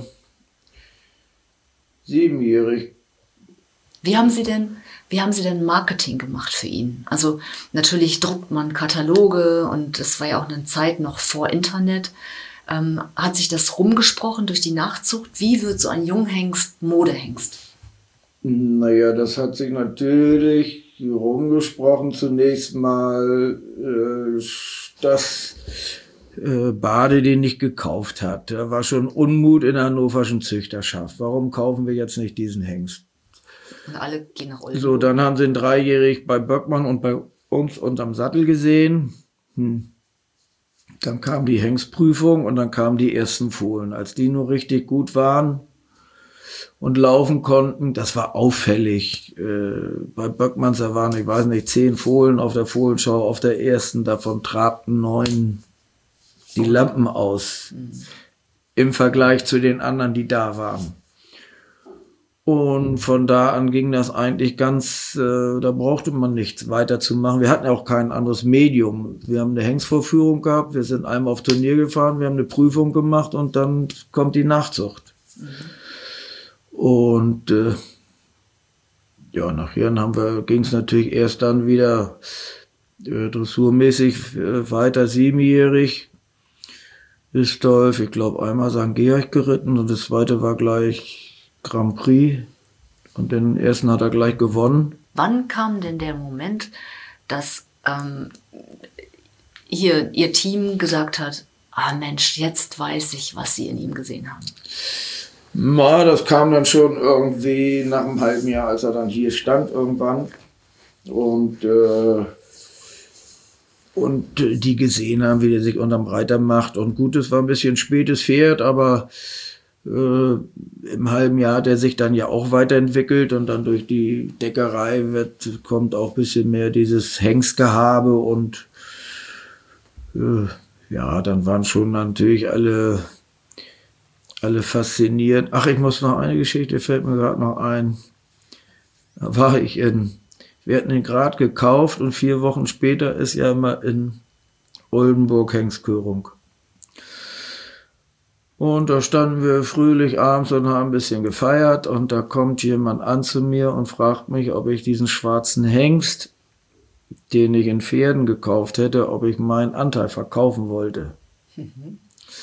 siebenjährig. Wie haben Sie denn, wie haben Sie denn Marketing gemacht für ihn? Also natürlich druckt man Kataloge und das war ja auch eine Zeit noch vor Internet. Ähm, hat sich das rumgesprochen durch die Nachzucht? Wie wird so ein Junghengst Modehengst? Naja, das hat sich natürlich rumgesprochen. Zunächst mal, äh, dass äh, Bade den nicht gekauft hat. Da war schon Unmut in der hannoverschen Züchterschaft. Warum kaufen wir jetzt nicht diesen Hengst? Und alle gehen nach Oldenburg. So, dann haben sie ihn dreijährig bei Böckmann und bei uns unterm Sattel gesehen. Hm. Dann kam die Hengstprüfung und dann kamen die ersten Fohlen. Als die nur richtig gut waren und laufen konnten. Das war auffällig. Äh, bei Böckmanns, da waren, ich weiß nicht, zehn Fohlen auf der Fohlenschau, auf der ersten, davon trabten neun die Lampen aus. Mhm. Im Vergleich zu den anderen, die da waren. Und von da an ging das eigentlich ganz, äh, da brauchte man nichts weiter zu machen. Wir hatten auch kein anderes Medium. Wir haben eine Hengstvorführung gehabt, wir sind einmal auf Turnier gefahren, wir haben eine Prüfung gemacht und dann kommt die Nachzucht. Mhm. Und äh, ja, nachher haben wir, ging es natürlich erst dann wieder äh, dressurmäßig äh, weiter, siebenjährig. Ist Dolph, ich glaube, einmal Sankt Georg geritten und das zweite war gleich Grand Prix und den ersten hat er gleich gewonnen. Wann kam denn der Moment, dass ähm, hier Ihr Team gesagt hat, ah Mensch, jetzt weiß ich, was Sie in ihm gesehen haben? Na, das kam dann schon irgendwie nach einem halben Jahr, als er dann hier stand irgendwann und äh, und die gesehen haben, wie der sich unterm Reiter macht. Und gut, es war ein bisschen spätes Pferd, aber Äh, im halben Jahr hat er sich dann ja auch weiterentwickelt und dann durch die Deckerei wird, kommt auch ein bisschen mehr dieses Hengstgehabe und äh, ja, dann waren schon natürlich alle, alle fasziniert. Ach, ich muss noch eine Geschichte, fällt mir gerade noch ein. Da war ich in, wir hatten den gerade gekauft und vier Wochen später ist ja immer in Oldenburg Hengstkörung. Und da standen wir fröhlich abends und haben ein bisschen gefeiert und da kommt jemand an zu mir und fragt mich, ob ich diesen schwarzen Hengst, den ich in Pferden gekauft hätte, ob ich meinen Anteil verkaufen wollte. Mhm.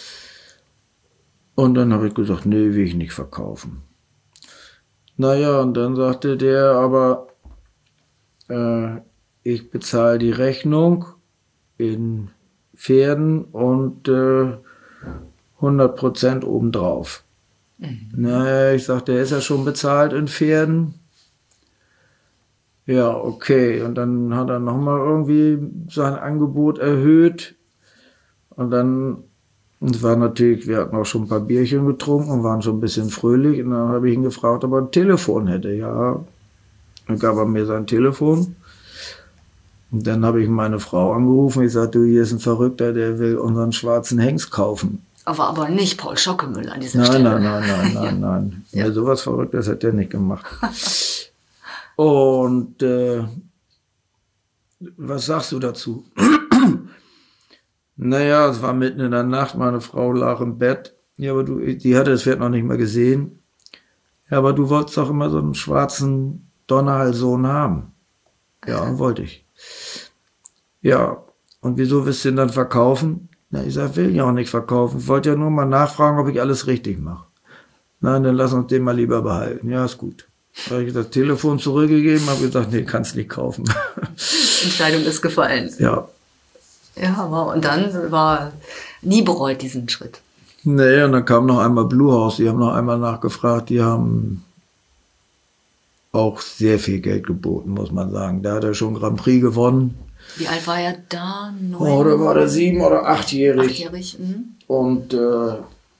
Und dann habe ich gesagt, nee, will ich nicht verkaufen. Naja, und dann sagte der, aber äh, ich bezahle die Rechnung in Pferden und äh, hundert Prozent obendrauf. Mhm. Naja, ich sagte, der ist ja schon bezahlt in Pferden. Ja, okay. Und dann hat er nochmal irgendwie sein Angebot erhöht. Und dann, es war natürlich, wir hatten auch schon ein paar Bierchen getrunken und waren schon ein bisschen fröhlich. Und dann habe ich ihn gefragt, ob er ein Telefon hätte. Ja, dann gab er mir sein Telefon. Und dann habe ich meine Frau angerufen. Ich sagte, du, hier ist ein Verrückter, der will unseren schwarzen Hengst kaufen. Aber aber nicht Paul Schockemüll an dieser nein, Stelle. Nein, nein, nein, nein, ja. nein. Ja. Ja, sowas Verrücktes hat der nicht gemacht. Und äh, was sagst du dazu? Naja, es war mitten in der Nacht, meine Frau lag im Bett. Ja, aber du, die hatte das Pferd noch nicht mal gesehen. Ja, aber du wolltest doch immer so einen schwarzen Donnerhalssohn haben. Ja, wollte ich. Ja, und wieso willst du ihn dann verkaufen? Na, ich sag, will ja auch nicht verkaufen. Ich wollte ja nur mal nachfragen, ob ich alles richtig mache. Nein, dann lass uns den mal lieber behalten. Ja, ist gut. Da habe ich das Telefon zurückgegeben, habe gesagt, nee, kannst nicht kaufen. Entscheidung ist gefallen. Ja. Ja, aber und dann war nie bereut diesen Schritt. Nee, und dann kam noch einmal Blue House, die haben noch einmal nachgefragt, die haben auch sehr viel Geld geboten, muss man sagen. Da hat er schon Grand Prix gewonnen. Wie alt war er da? Neun? Oh, da war der sieben- oder achtjährig. Achtjährig, mh. Und äh,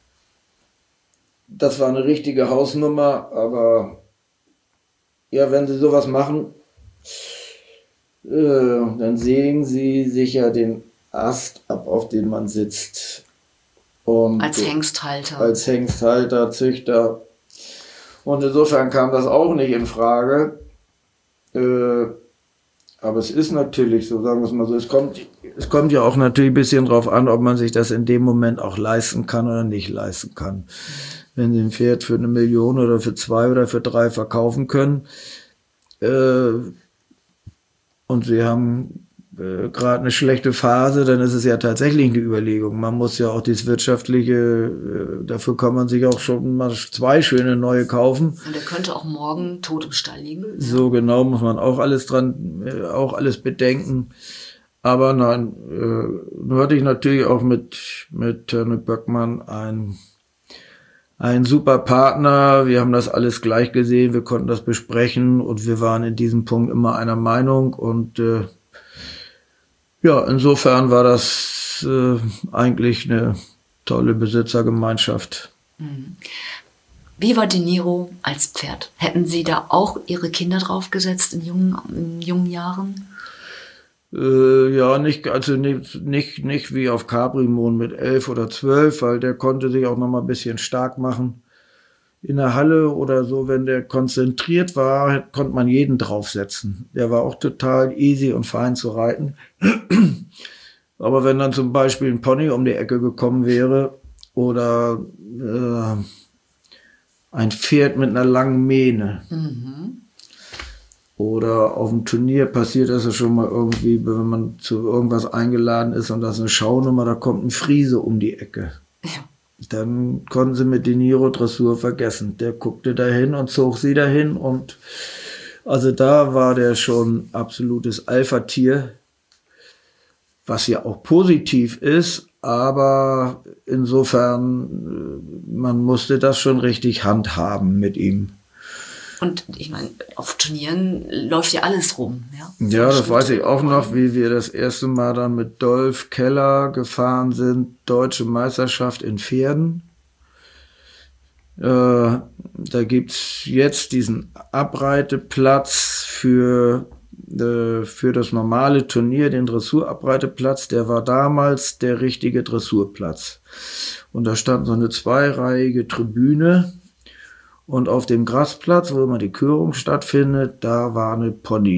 das war eine richtige Hausnummer, aber ja, wenn sie sowas machen, äh, dann sägen sie sich ja den Ast ab, auf den man sitzt. Und als Hengsthalter. Als Hengsthalter, Züchter. Und insofern kam das auch nicht in Frage. Äh, aber es ist natürlich so, sagen wir es mal so, es kommt, es kommt ja auch natürlich ein bisschen drauf an, ob man sich das in dem Moment auch leisten kann oder nicht leisten kann. Wenn sie ein Pferd für eine Million oder für zwei oder für drei verkaufen können, äh, und sie haben äh, gerade eine schlechte Phase, dann ist es ja tatsächlich eine Überlegung. Man muss ja auch das Wirtschaftliche, äh, dafür kann man sich auch schon mal zwei schöne neue kaufen. Und der könnte auch morgen tot im Stall liegen. Ja. So genau muss man auch alles dran, äh, auch alles bedenken. Aber nein, äh, nun hatte ich natürlich auch mit, mit Herrn Böckmann ein Ein super Partner, wir haben das alles gleich gesehen, wir konnten das besprechen und wir waren in diesem Punkt immer einer Meinung und äh, ja, insofern war das äh, eigentlich eine tolle Besitzergemeinschaft. Wie war De Niro als Pferd? Hätten Sie da auch Ihre Kinder draufgesetzt in jungen, in jungen Jahren? Äh, ja, nicht, also nicht, nicht, nicht wie auf Caprimon mit elf oder zwölf, weil der konnte sich auch noch mal ein bisschen stark machen. In der Halle oder so, wenn der konzentriert war, konnte man jeden draufsetzen. Der war auch total easy und fein zu reiten. Aber wenn dann zum Beispiel ein Pony um die Ecke gekommen wäre oder äh, ein Pferd mit einer langen Mähne. Mhm. Oder auf dem Turnier passiert das ja schon mal irgendwie, wenn man zu irgendwas eingeladen ist und das ist eine Schaunummer, da kommt ein Friese um die Ecke. Ja. Dann konnten sie mit De Niro Dressur vergessen. Der guckte dahin und zog sie dahin und also da war der schon absolutes Alpha-Tier, was ja auch positiv ist, aber insofern, man musste das schon richtig handhaben mit ihm. Und ich meine, auf Turnieren läuft ja alles rum. Ja, ja, das weiß ich auch noch, wie wir das erste Mal dann mit Dolph Keller gefahren sind, Deutsche Meisterschaft in Pferden. Äh, da gibt's jetzt diesen Abreiteplatz für, äh, für das normale Turnier, den Dressurabreiteplatz. Der war damals der richtige Dressurplatz. Und da stand so eine zweireihige Tribüne. Und auf dem Grasplatz, wo immer die Körung stattfindet, da war eine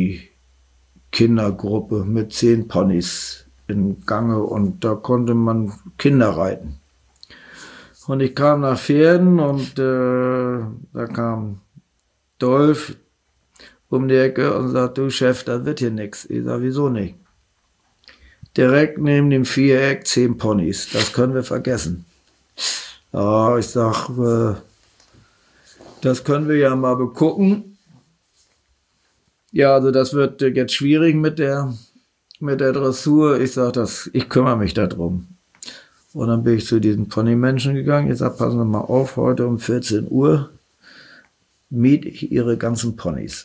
Pony-Kindergruppe mit zehn Ponys im Gange und da konnte man Kinder reiten. Und ich kam nach Pferden und äh, da kam Dolph um die Ecke und sagt, du Chef, da wird hier nichts. Ich sag, wieso nicht? Direkt neben dem Viereck zehn Ponys, das können wir vergessen. Ja, ich sag, äh, das können wir ja mal begucken. Ja, also das wird jetzt schwierig mit der, mit der Dressur. Ich sage, das, ich kümmere mich darum. Und dann bin ich zu diesen Ponymenschen gegangen. Ich sage, passen Sie mal auf, heute um vierzehn Uhr miete ich Ihre ganzen Ponys.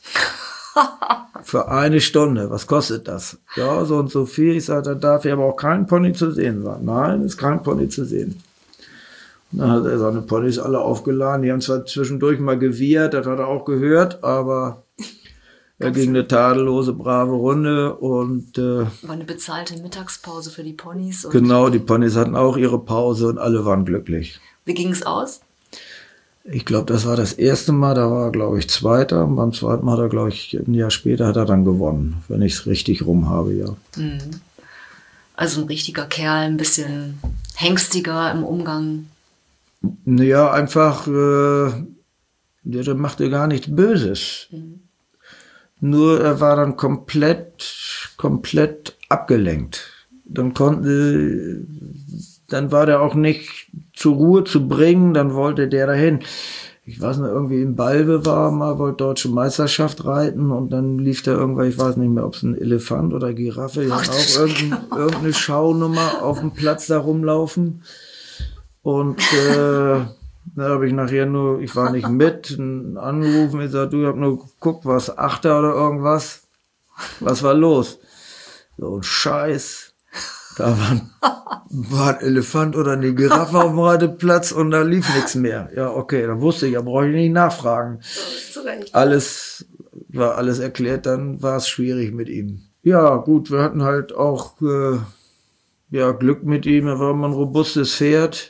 Für eine Stunde. Was kostet das? Ja, so und so viel. Ich sage, da darf hier aber auch kein Pony zu sehen sein. Nein, ist kein Pony zu sehen. Dann hat er seine Ponys alle aufgeladen. Die haben zwar zwischendurch mal gewieert, das hat er auch gehört, aber er ging eine tadellose, brave Runde. Und äh, war eine bezahlte Mittagspause für die Ponys. Und genau, die Ponys hatten auch ihre Pause und alle waren glücklich. Wie ging es aus? Ich glaube, das war das erste Mal, da war er, glaube ich, Zweiter. Und beim zweiten Mal hat er, glaube ich, ein Jahr später hat er dann gewonnen, wenn ich es richtig rum habe, ja. Mhm. Also ein richtiger Kerl, ein bisschen hengstiger im Umgang. Ja, einfach, äh, der machte gar nichts Böses. Mhm. Nur er war dann komplett, komplett abgelenkt. Dann konnte, dann war der auch nicht zur Ruhe zu bringen, dann wollte der dahin. Ich weiß nicht, irgendwie in Balve war mal, wollte Deutsche Meisterschaft reiten und dann lief da irgendwann, ich weiß nicht mehr, ob es ein Elefant oder Giraffe, die haben auch irgendein, irgendeine Schaunummer auf dem Platz da rumlaufen. Und äh, da habe ich nachher nur, ich war nicht mit, angerufen, ich sagte, du, ich habe nur geguckt, was, Achter oder irgendwas? Was war los? So ein Scheiß. Da war ein, war ein Elefant oder eine Giraffe auf dem Reiteplatz und da lief nichts mehr. Ja, okay, dann wusste ich, da brauche ich nicht nachfragen. Alles, war alles erklärt, dann war es schwierig mit ihm. Ja, gut, wir hatten halt auch äh, ja, Glück mit ihm, er war immer ein robustes Pferd.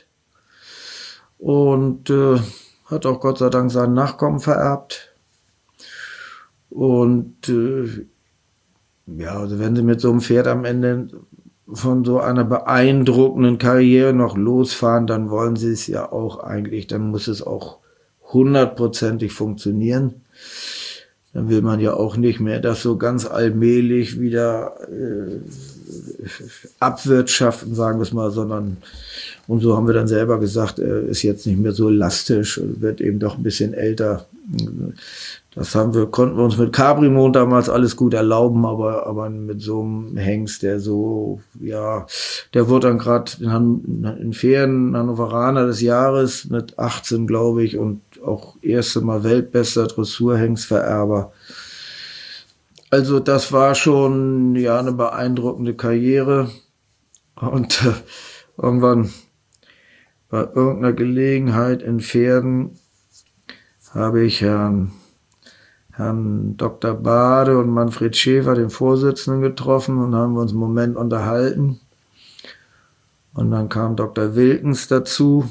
Und äh, hat auch Gott sei Dank seinen Nachkommen vererbt. Und äh, ja, also wenn sie mit so einem Pferd am Ende von so einer beeindruckenden Karriere noch losfahren, dann wollen sie es ja auch eigentlich, dann muss es auch hundertprozentig funktionieren. Dann will man ja auch nicht mehr das so ganz allmählich wieder äh, abwirtschaften, sagen wir es mal, sondern und so haben wir dann selber gesagt, er ist jetzt nicht mehr so elastisch, wird eben doch ein bisschen älter. Das haben wir, konnten wir uns mit Caprimon damals alles gut erlauben, aber, aber mit so einem Hengst, der so, ja, der wurde dann gerade in, in Pferden Hannoveraner des Jahres mit achtzehn, glaube ich, und auch erste Mal weltbester Dressurhengstvererber. Also das war schon, ja, eine beeindruckende Karriere. Und äh, irgendwann bei irgendeiner Gelegenheit in Pferden habe ich Herrn, Herrn Doktor Bade und Manfred Schäfer, den Vorsitzenden, getroffen und haben uns einen Moment unterhalten. Und dann kam Doktor Wilkens dazu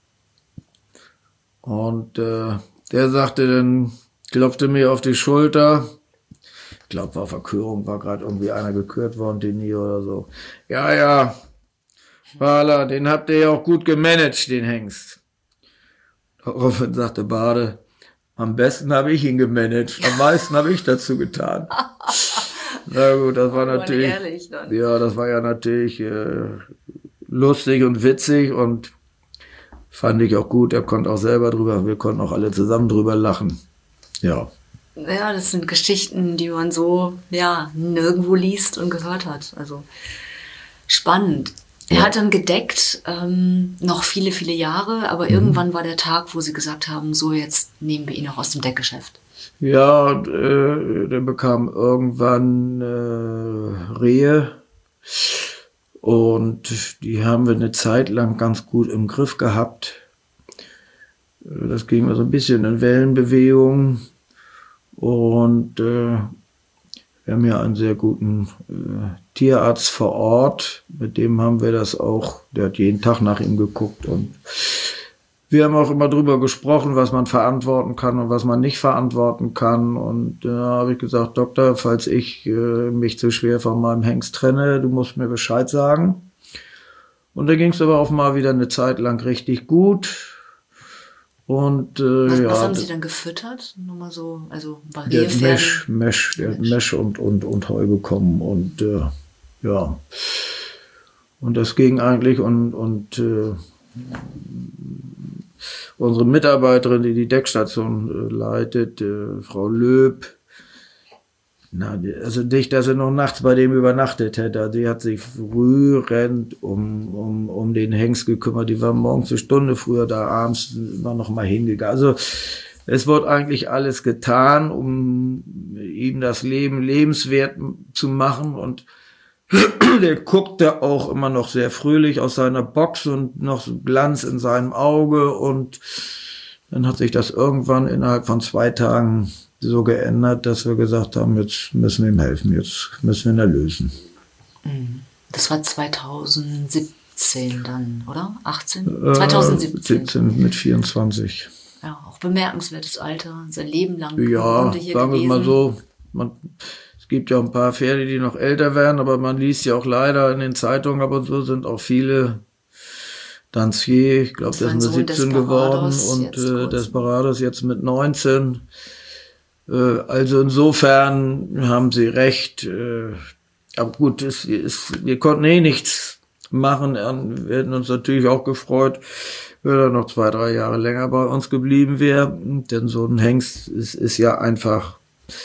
und äh, der sagte dann, klopfte mir auf die Schulter. Ich glaube, war Verkürung, war gerade irgendwie einer gekürt worden, den nie oder so. Ja, ja, Wahler, den habt ihr ja auch gut gemanagt, den Hengst. Daraufhin sagte Bade, am besten habe ich ihn gemanagt, am meisten habe ich dazu getan. Na gut, das war natürlich, ehrlich, ja, das war ja natürlich äh, lustig und witzig und fand ich auch gut. Er konnte auch selber drüber, wir konnten auch alle zusammen drüber lachen. Ja. Ja, das sind Geschichten, die man so, ja, nirgendwo liest und gehört hat. Also spannend. Er hat dann gedeckt, ähm, noch viele, viele Jahre, aber mhm. irgendwann war der Tag, wo sie gesagt haben, so jetzt nehmen wir ihn auch aus dem Deckgeschäft. Ja, äh, der bekam irgendwann äh, Rehe und die haben wir eine Zeit lang ganz gut im Griff gehabt. Das ging also ein bisschen in Wellenbewegung und äh, wir haben ja einen sehr guten äh, Tierarzt vor Ort, mit dem haben wir das auch, der hat jeden Tag nach ihm geguckt und wir haben auch immer drüber gesprochen, was man verantworten kann und was man nicht verantworten kann und da äh, habe ich gesagt, Doktor, falls ich äh, mich zu schwer von meinem Hengst trenne, du musst mir Bescheid sagen. Und da ging es aber auch mal wieder eine Zeit lang richtig gut. Und, äh, was, ja, was haben Sie dann gefüttert? Nur mal so, also der Mesh, Mesh, der Mesh, Mesh und, und, und Heu bekommen und äh, ja. Und das ging eigentlich und, und äh, unsere Mitarbeiterin, die die Deckstation äh, leitet, äh, Frau Löb, na, also nicht, dass sie noch nachts bei dem übernachtet hätte. Die hat sich rührend um, um, um den Hengst gekümmert. Die war morgens eine Stunde früher da, abends immer noch mal hingegangen. Also es wurde eigentlich alles getan, um ihm das Leben lebenswert zu machen. Und der guckte auch immer noch sehr fröhlich aus seiner Box und noch so Glanz in seinem Auge. Und dann hat sich das irgendwann innerhalb von zwei Tagen so geändert, dass wir gesagt haben, jetzt müssen wir ihm helfen, jetzt müssen wir ihn erlösen. Das war zweitausendsiebzehn dann, oder? achtzehn? zweitausendsiebzehn. siebzehn mit vierundzwanzig. Ja, auch bemerkenswertes Alter, sein Leben lang. Ja, hier sagen wir mal so, man, es gibt ja ein paar Pferde, die noch älter werden, aber man liest ja auch leider in den Zeitungen, aber so sind auch viele. Dancier, ich glaube, der ist nur siebzehn geworden und äh, Desperados jetzt mit neunzehn. Also insofern haben Sie recht. Aber gut, es, es, wir konnten eh nichts machen. Wir hätten uns natürlich auch gefreut, wenn er noch zwei, drei Jahre länger bei uns geblieben wäre. Denn so ein Hengst ist, ist ja einfach,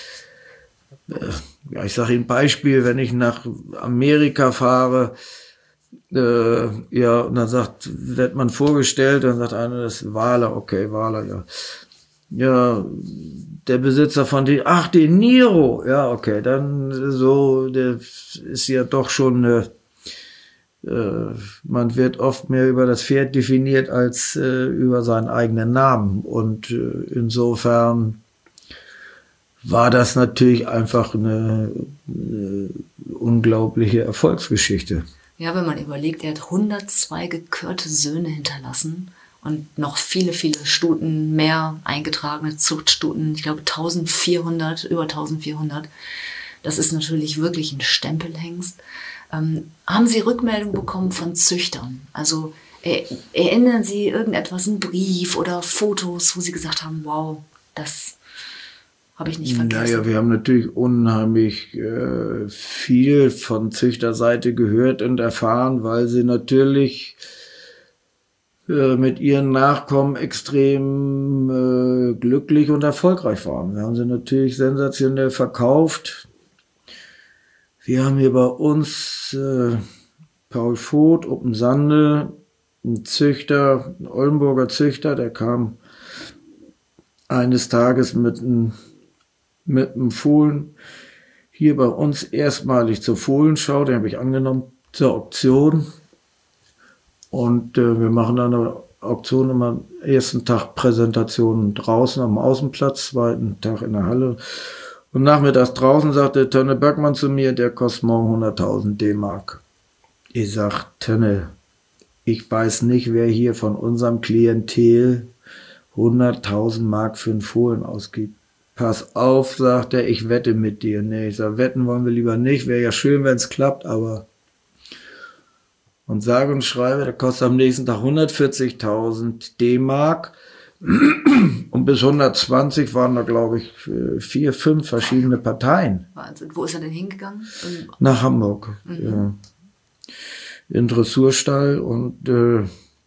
ja, ich sage Ihnen ein Beispiel, wenn ich nach Amerika fahre, äh, ja, und dann sagt, wird man vorgestellt, dann sagt einer, das ist Wahler, okay, Wahler, ja. Ja, der Besitzer von den, ach, den Niro, ja, okay, dann so, der ist ja doch schon, äh, äh, man wird oft mehr über das Pferd definiert als äh, über seinen eigenen Namen und äh, insofern war das natürlich einfach eine, eine unglaubliche Erfolgsgeschichte. Ja, wenn man überlegt, er hat hundertzwei gekürte Söhne hinterlassen. Und noch viele, viele Stuten mehr eingetragene Zuchtstuten. Ich glaube eintausendvierhundert, über eintausendvierhundert. Das ist natürlich wirklich ein Stempelhengst. Ähm, haben Sie Rückmeldung bekommen von Züchtern? Also er, erinnern Sie irgendetwas, einen Brief oder Fotos, wo Sie gesagt haben, wow, das habe ich nicht vergessen? Naja, wir haben natürlich unheimlich äh, viel von Züchterseite gehört und erfahren, weil sie natürlich mit ihren Nachkommen extrem äh, glücklich und erfolgreich waren. Wir haben sie natürlich sensationell verkauft. Wir haben hier bei uns äh, Paul Voth, Uppensande, ein Züchter, ein Oldenburger Züchter, der kam eines Tages mit einem mit einem Fohlen hier bei uns erstmalig zur Fohlenschau, den habe ich angenommen, zur Auktion. Und äh, wir machen dann Auktion immer ersten Tag Präsentationen draußen am Außenplatz, zweiten Tag in der Halle. Und nachmittags draußen sagte Tönne Böckmann zu mir, der kostet morgen hunderttausend D-Mark. Ich sag, Tönne, ich weiß nicht, wer hier von unserem Klientel hunderttausend Mark für einen Fohlen ausgibt. Pass auf, sagt er, ich wette mit dir. Nee, ich sag, wetten wollen wir lieber nicht. Wäre ja schön, wenn es klappt, aber... Und sage und schreibe, der kostet am nächsten Tag hundertvierzigtausend D-Mark. Und bis hundertzwanzig waren da, glaube ich, vier, fünf verschiedene Parteien. Wahnsinn. Wo ist er denn hingegangen? Nach Hamburg. Mhm. Ja. In Dressurstall und äh,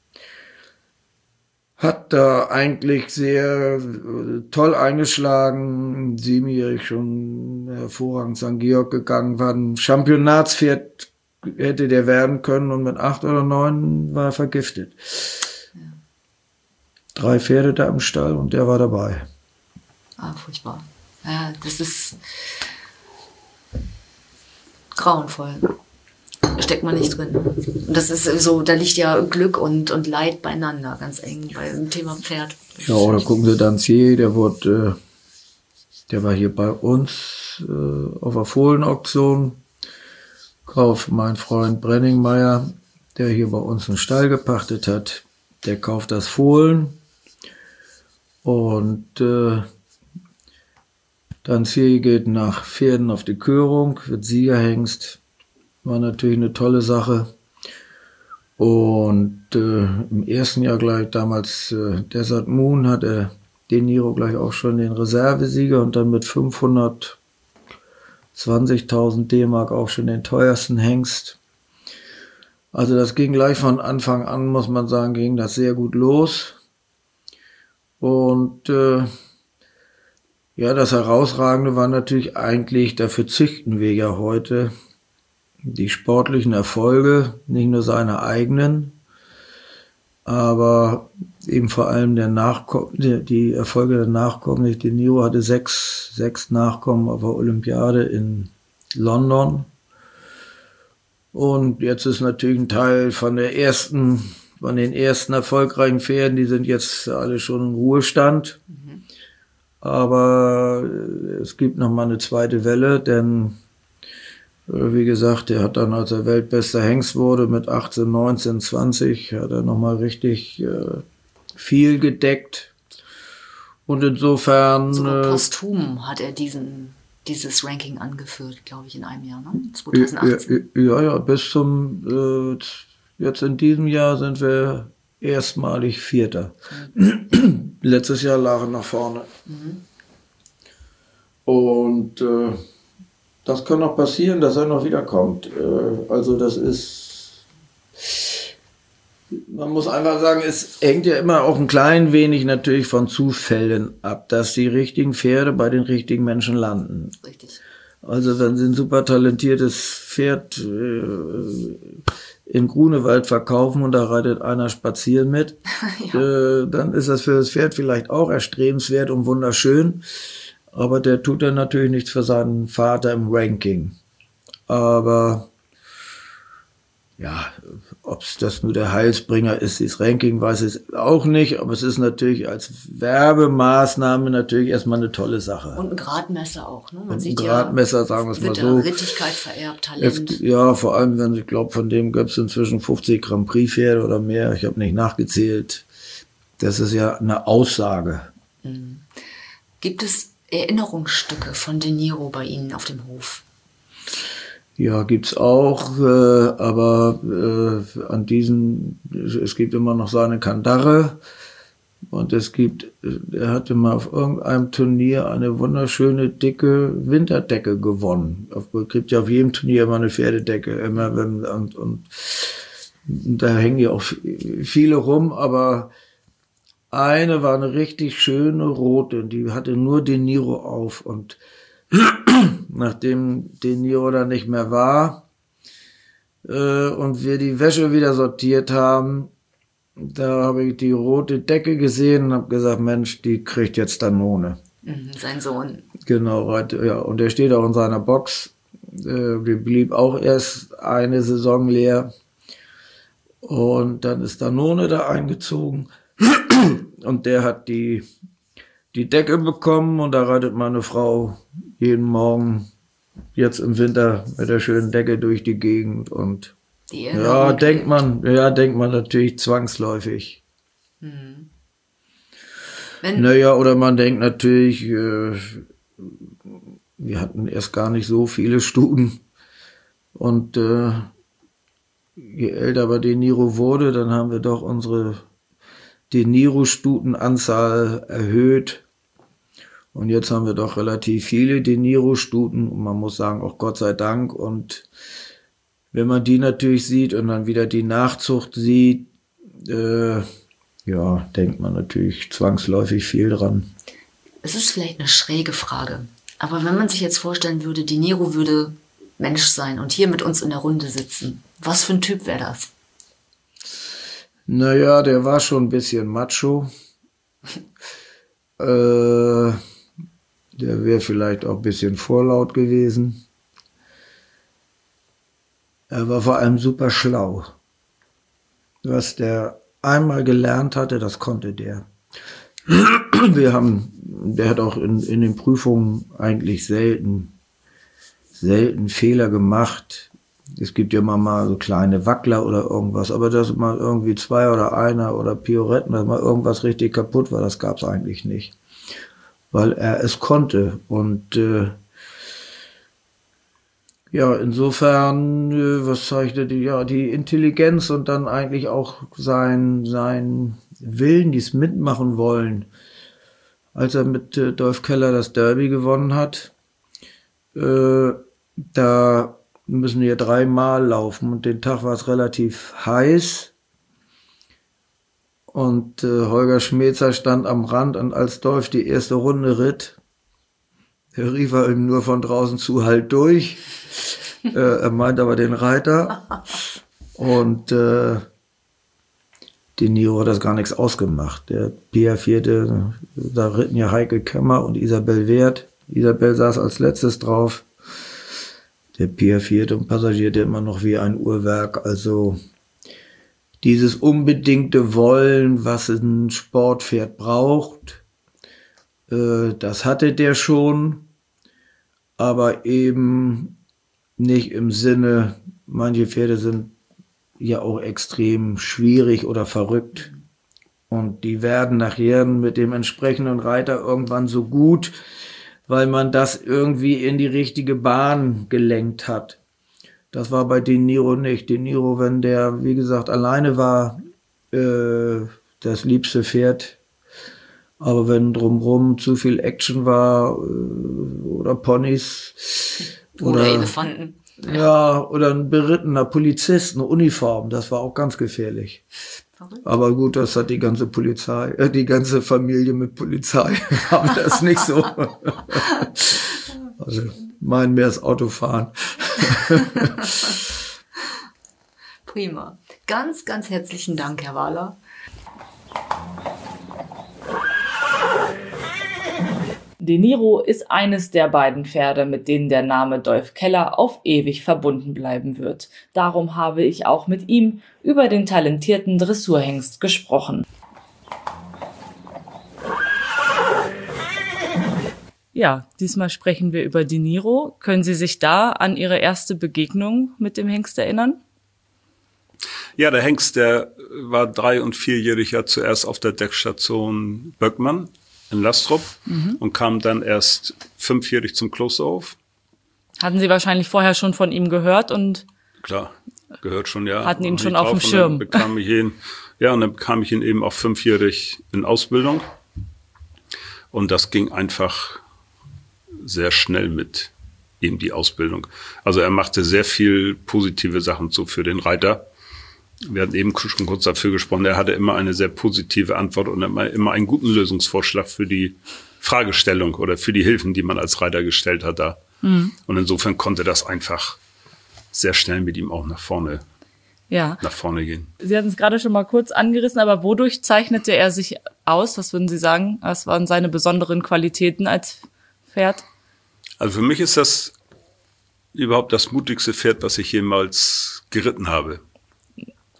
hat da eigentlich sehr äh, toll eingeschlagen. Siebenjährig schon hervorragend Sankt Georg gegangen, war ein Championatspferd, hätte der werden können, und mit acht oder neun war er vergiftet. Ja. Drei Pferde da im Stall und der war dabei. Ah, furchtbar. Ja, das ist grauenvoll. Da steckt man nicht drin. Und das ist so, da liegt ja Glück und, und Leid beieinander, ganz eng beim Thema Pferd. Ja, oder gucken Sie Dancier, der wurde, der war hier bei uns äh, auf der Fohlenauktion. Kauf mein Freund Brenningmeier, der hier bei uns einen Stall gepachtet hat, der kauft das Fohlen und äh, Dancier geht nach Pferden auf die Körung, wird Siegerhengst. War natürlich eine tolle Sache. Und äh, im ersten Jahr gleich, damals äh, Desert Moon, hat er den Niro gleich auch schon den Reservesieger und dann mit fünfhundertzwanzigtausend D-Mark auch schon den teuersten Hengst. Also das ging gleich von Anfang an, muss man sagen, ging das sehr gut los. Und äh, ja, das Herausragende war natürlich eigentlich, dafür züchten wir ja heute, die sportlichen Erfolge, nicht nur seine eigenen, aber eben vor allem der Nachkommen, die, die Erfolge der Nachkommen. De Niro hatte sechs, sechs Nachkommen auf der Olympiade in London. Und jetzt ist natürlich ein Teil von der ersten, von den ersten erfolgreichen Pferden, die sind jetzt alle schon im Ruhestand. Mhm. Aber es gibt noch mal eine zweite Welle, denn wie gesagt, der hat dann, als er weltbester Hengst wurde, mit achtzehn, neunzehn, zwanzig, hat er nochmal richtig äh, viel gedeckt. Und insofern... Sogar posthum hat er diesen, dieses Ranking angeführt, glaube ich, in einem Jahr, ne? zweitausendachtzehn. Ja, ja, bis zum... Äh, jetzt in diesem Jahr sind wir erstmalig Vierter. Mhm. Letztes Jahr lag er nach vorne. Mhm. Und... Äh, das kann noch passieren, dass er noch wiederkommt. Also das ist, man muss einfach sagen, es hängt ja immer auch ein klein wenig natürlich von Zufällen ab, dass die richtigen Pferde bei den richtigen Menschen landen. Richtig. Also wenn Sie ein super talentiertes Pferd äh, im Grunewald verkaufen und da reitet einer spazieren mit, ja. äh, dann ist das für das Pferd vielleicht auch erstrebenswert und wunderschön. Aber der tut dann natürlich nichts für seinen Vater im Ranking. Aber ja, ob es das nur der Heilsbringer ist, dieses Ranking, weiß ich auch nicht. Aber es ist natürlich als Werbemaßnahme natürlich erstmal eine tolle Sache. Und ein Gradmesser auch, ne? Man Und sieht ein Gradmesser, ja, sagen wir es mal so. Rittigkeit vererbt, Talent. Es, ja, vor allem, wenn ich glaube, von dem gibt es inzwischen fünfzig Grand Prix Pferde oder mehr. Ich habe nicht nachgezählt. Das ist ja eine Aussage. Mhm. Gibt es Erinnerungsstücke von De Niro bei Ihnen auf dem Hof? Ja, gibt's auch, äh, aber äh, an diesen, es gibt immer noch seine Kandare und es gibt, er hatte mal auf irgendeinem Turnier eine wunderschöne, dicke Winterdecke gewonnen. Es gibt ja auf jedem Turnier immer eine Pferdedecke, immer wenn, und, und da hängen ja auch viele rum, aber eine war eine richtig schöne rote, die hatte nur De Niro auf und nachdem De Niro dann nicht mehr war äh, und wir die Wäsche wieder sortiert haben, da habe ich die rote Decke gesehen und habe gesagt, Mensch, die kriegt jetzt Danone. Mhm, sein Sohn. Genau, ja, und der steht auch in seiner Box. Äh, die blieb auch erst eine Saison leer. Und dann ist Danone da eingezogen und der hat die, die Decke bekommen und da reitet meine Frau jeden Morgen jetzt im Winter mit der schönen Decke durch die Gegend und Die ja, Erinnerung denkt lebt. man, ja, denkt man natürlich zwangsläufig. Hm. Wenn, Naja, oder man denkt natürlich, äh, wir hatten erst gar nicht so viele Stuten und äh, je älter aber De Niro wurde, dann haben wir doch unsere De Niro-Stutenanzahl erhöht und jetzt haben wir doch relativ viele De Niro-Stuten und man muss sagen, auch Gott sei Dank. Und wenn man die natürlich sieht und dann wieder die Nachzucht sieht, äh, ja, denkt man natürlich zwangsläufig viel dran. es ist vielleicht eine schräge Frage, aber wenn man sich jetzt vorstellen würde, De Niro würde Mensch sein und hier mit uns in der Runde sitzen, was für ein Typ wäre das? Naja, der war schon ein bisschen macho. äh, der wäre vielleicht auch ein bisschen vorlaut gewesen. Er war vor allem super schlau. Was der einmal gelernt hatte, das konnte der. Wir haben, der hat auch in, in den Prüfungen eigentlich selten, selten Fehler gemacht. Es gibt ja immer mal so kleine Wackler oder irgendwas, aber dass mal irgendwie zwei oder einer oder Pioretten, dass mal irgendwas richtig kaputt war, das gab es eigentlich nicht. Weil er es konnte. Und äh, ja, insofern, äh, was zeigte die, ja, die Intelligenz und dann eigentlich auch sein, sein Willen, dies mitmachen wollen. Als er mit äh, Dolph Keller das Derby gewonnen hat, äh, da müssen wir dreimal laufen und den Tag war es relativ heiß und äh, Holger Schmezer stand am Rand und als Dolph die erste Runde ritt, rief er ihm nur von draußen zu, halt durch. äh, er meint aber den Reiter und äh, De Niro hat das gar nichts ausgemacht. Der P vier, da ritten ja Heike Kemmer und Isabel Wert. Isabel saß als letztes drauf. Der P vier und passierte immer noch wie ein Uhrwerk. Also dieses unbedingte Wollen, was ein Sportpferd braucht, äh, das hatte der schon, aber eben nicht im Sinne, manche Pferde sind ja auch extrem schwierig oder verrückt und die werden nachher mit dem entsprechenden Reiter irgendwann so gut, weil man das irgendwie in die richtige Bahn gelenkt hat. Das war bei De Niro nicht. De Niro, wenn der, wie gesagt, alleine war, äh, das liebste Pferd. Aber wenn drumherum zu viel Action war, äh, oder Ponys, Oder, oder Elefanten. Ja, oder ein berittener Polizist, eine Uniform, das war auch ganz gefährlich. Verrückt. Aber gut, das hat die ganze Polizei, äh, die ganze Familie mit Polizei, haben das nicht so. Also meinen wir das Autofahren. Prima. Ganz, ganz herzlichen Dank, Herr Wahler. De Niro ist eines der beiden Pferde, mit denen der Name Dolph Keller auf ewig verbunden bleiben wird. Darum habe ich auch mit ihm über den talentierten Dressurhengst gesprochen. Ja, diesmal sprechen wir über De Niro. Können Sie sich da an Ihre erste Begegnung mit dem Hengst erinnern? Ja, der Hengst, der war drei- und vierjährig ja zuerst auf der Deckstation Böckmann in Lastrup mhm. und kam dann erst fünfjährig zum Klosterhof. Hatten Sie wahrscheinlich vorher schon von ihm gehört und klar, gehört schon, ja. Hatten ihn schon auf dem Schirm. Dann bekam ich ihn, ja, und dann bekam ich ihn eben auch fünfjährig in Ausbildung. Und das ging einfach sehr schnell mit ihm, die Ausbildung. Also er machte sehr viel positive Sachen so für den Reiter. Wir hatten eben schon kurz dafür gesprochen, er hatte immer eine sehr positive Antwort und immer, immer einen guten Lösungsvorschlag für die Fragestellung oder für die Hilfen, die man als Reiter gestellt hat da. Mhm. Und insofern konnte das einfach sehr schnell mit ihm auch nach vorne, ja. nach vorne gehen. Sie hatten es gerade schon mal kurz angerissen, aber wodurch zeichnete er sich aus? Was würden Sie sagen? Was waren seine besonderen Qualitäten als Pferd? Also für mich ist das überhaupt das mutigste Pferd, was ich jemals geritten habe.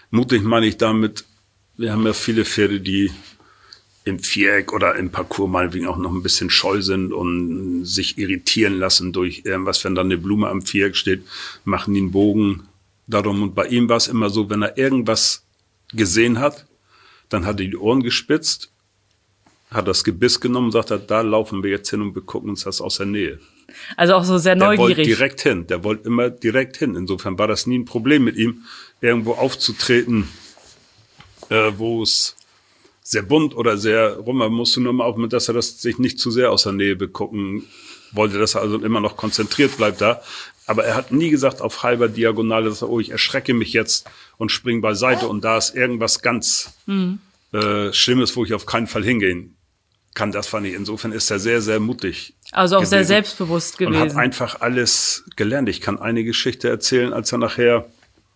Mutig meine ich damit, wir haben ja viele Pferde, die im Viereck oder im Parcours meinetwegen auch noch ein bisschen scheu sind und sich irritieren lassen durch irgendwas, wenn da eine Blume am Viereck steht, machen die einen Bogen darum. Und bei ihm war es immer so, wenn er irgendwas gesehen hat, dann hat er die Ohren gespitzt, hat das Gebiss genommen und sagt, da laufen wir jetzt hin und wir gucken uns das aus der Nähe. Also auch so sehr neugierig. Der wollte direkt hin, der wollte immer direkt hin. Insofern war das nie ein Problem mit ihm, irgendwo aufzutreten, äh, wo es sehr bunt oder sehr rum, man musste nur mal aufpassen, dass er das sich nicht zu sehr aus der Nähe begucken wollte, dass er also immer noch konzentriert bleibt da. Aber er hat nie gesagt auf halber Diagonale, dass er, oh, ich erschrecke mich jetzt und springe beiseite und da ist irgendwas ganz mhm. äh, Schlimmes, wo ich auf keinen Fall hingehen kann. Das fand ich. Insofern ist er sehr, sehr mutig. Also auch gewesen. Sehr selbstbewusst gewesen. Und hat einfach alles gelernt. Ich kann eine Geschichte erzählen, als er nachher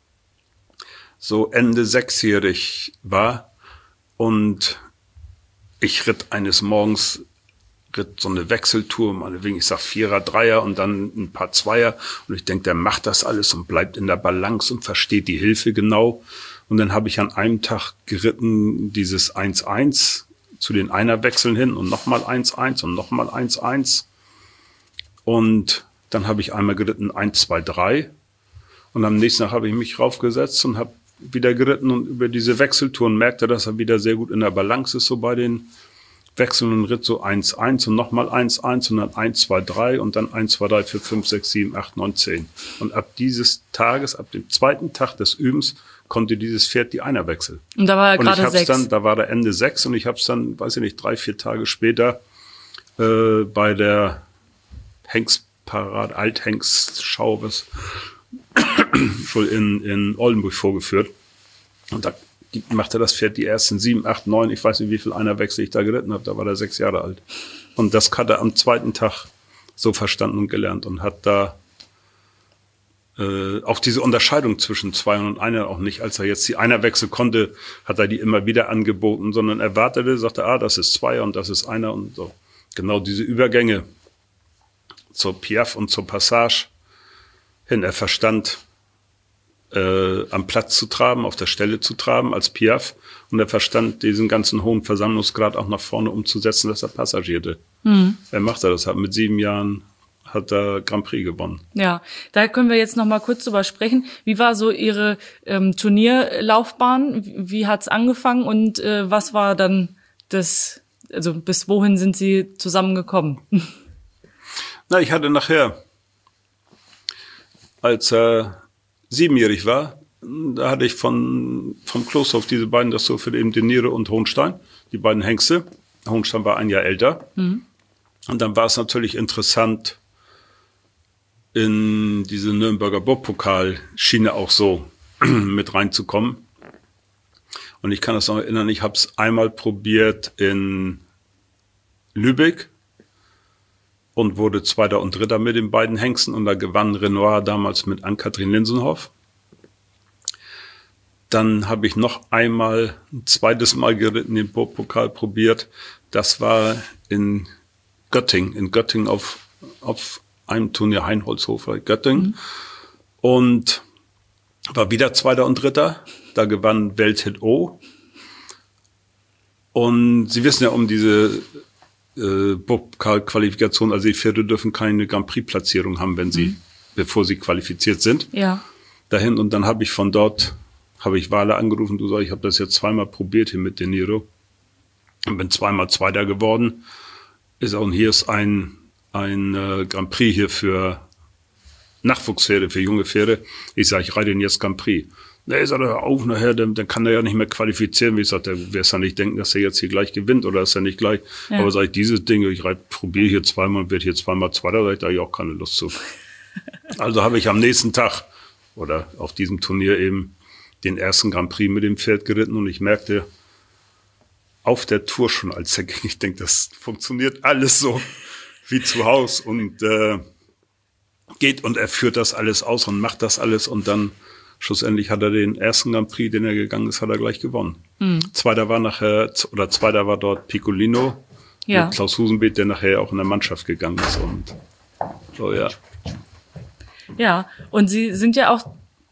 so Ende sechsjährig war. Und ich ritt eines Morgens, ritt so eine Wechseltour, meinetwegen, ich sag Vierer, Dreier und dann ein paar Zweier. Und ich denke, der macht das alles und bleibt in der Balance und versteht die Hilfe genau. Und dann habe ich an einem Tag geritten dieses eins eins zu den Einerwechseln hin und nochmal eins eins und nochmal eins eins. Und dann habe ich einmal geritten eins zwei drei. Und am nächsten Tag habe ich mich raufgesetzt und habe wieder geritten und über diese Wechseltouren merkte, dass er wieder sehr gut in der Balance ist, so bei den Wechseln und ritt so eins eins und nochmal eins eins und dann eins zwei drei und dann eins zwei drei vier fünf sechs sieben acht neun zehn. Und ab dieses Tages, ab dem zweiten Tag des Übens, konnte dieses Pferd die Einerwechsel. Und da war er gerade sechs. Dann, da war er Ende sechs und ich habe es dann, weiß ich nicht, drei, vier Tage später äh, bei der Hengstparade, Althengstschau, was schon in, in Oldenburg vorgeführt. Und da machte das Pferd die ersten sieben, acht, neun, ich weiß nicht, wie viel Einerwechsel ich da geritten habe, da war er sechs Jahre alt. Und das hat er am zweiten Tag so verstanden und gelernt und hat da äh, auch diese Unterscheidung zwischen Zweiern und Einer auch nicht. Als er jetzt die Einerwechsel konnte, hat er die immer wieder angeboten, sondern er wartete, sagte, ah, das ist Zweier und das ist Einer und so. Genau diese Übergänge zur Piaffe und zur Passage hin. Er verstand, äh, am Platz zu traben, auf der Stelle zu traben als Piaffe. Und er verstand, diesen ganzen hohen Versammlungsgrad auch nach vorne umzusetzen, dass er passagierte. Mhm. Er machte das, hat mit sieben Jahren hat er Grand Prix gewonnen. Ja, da können wir jetzt noch mal kurz drüber sprechen. Wie war so Ihre ähm, Turnierlaufbahn? Wie, wie hat's angefangen und äh, was war dann das, also bis wohin sind Sie zusammengekommen? Na, ich hatte nachher, als er siebenjährig war, da hatte ich von vom Kloster auf diese beiden, das so für eben Denire und Hohenstein, die beiden Hengste. Hohenstein war ein Jahr älter. Mhm. Und dann war es natürlich interessant, in diese Nürnberger Burgpokal-Schiene auch so mit reinzukommen. Und ich kann das noch erinnern, ich habe es einmal probiert in Lübeck und wurde Zweiter und Dritter mit den beiden Hengsten. Und da gewann Renoir damals mit Ann-Kathrin Linsenhoff. Dann habe ich noch einmal, ein zweites Mal geritten, den Burgpokal probiert. Das war in Göttingen, in Göttingen auf, auf einem Turnier Heinholzhofer Göttingen. Mhm. Und war wieder Zweiter und Dritter. Da gewann Welthit O. Und Sie wissen ja um diese äh, Burgpokal-Qualifikation, also die Pferde dürfen keine Grand Prix-Platzierung haben, wenn sie, mhm. bevor sie qualifiziert sind. Ja. Dahin und dann habe ich von dort, habe ich Wale angerufen, du sagst, ich habe das jetzt zweimal probiert hier mit Deniro und bin zweimal Zweiter geworden. Ist auch, und hier ist ein, ein äh, Grand Prix hier für Nachwuchspferde, für junge Pferde. Ich sage, ich reite ihn jetzt Grand Prix. Nee, sagt er, auf nachher, dann, dann kann er ja nicht mehr qualifizieren. Wie ich sage, der wird ja nicht denken, dass er jetzt hier gleich gewinnt oder ist er nicht gleich. Ja. Aber sage ich, dieses Ding, ich probiere hier zweimal und werde hier zweimal Zweiter, da habe ich auch keine Lust zu. Also habe ich am nächsten Tag oder auf diesem Turnier eben den ersten Grand Prix mit dem Pferd geritten und ich merkte auf der Tour schon, als er ging, ich denke, das funktioniert alles so wie zu Hause und äh, geht und er führt das alles aus und macht das alles und dann schlussendlich hat er den ersten Grand Prix, den er gegangen ist, hat er gleich gewonnen. Mhm. Zweiter war nachher, oder zweiter war dort Piccolino, ja. Mit Klaus Husenbeet, der nachher auch in der Mannschaft gegangen ist und so, ja. Ja, und Sie sind ja auch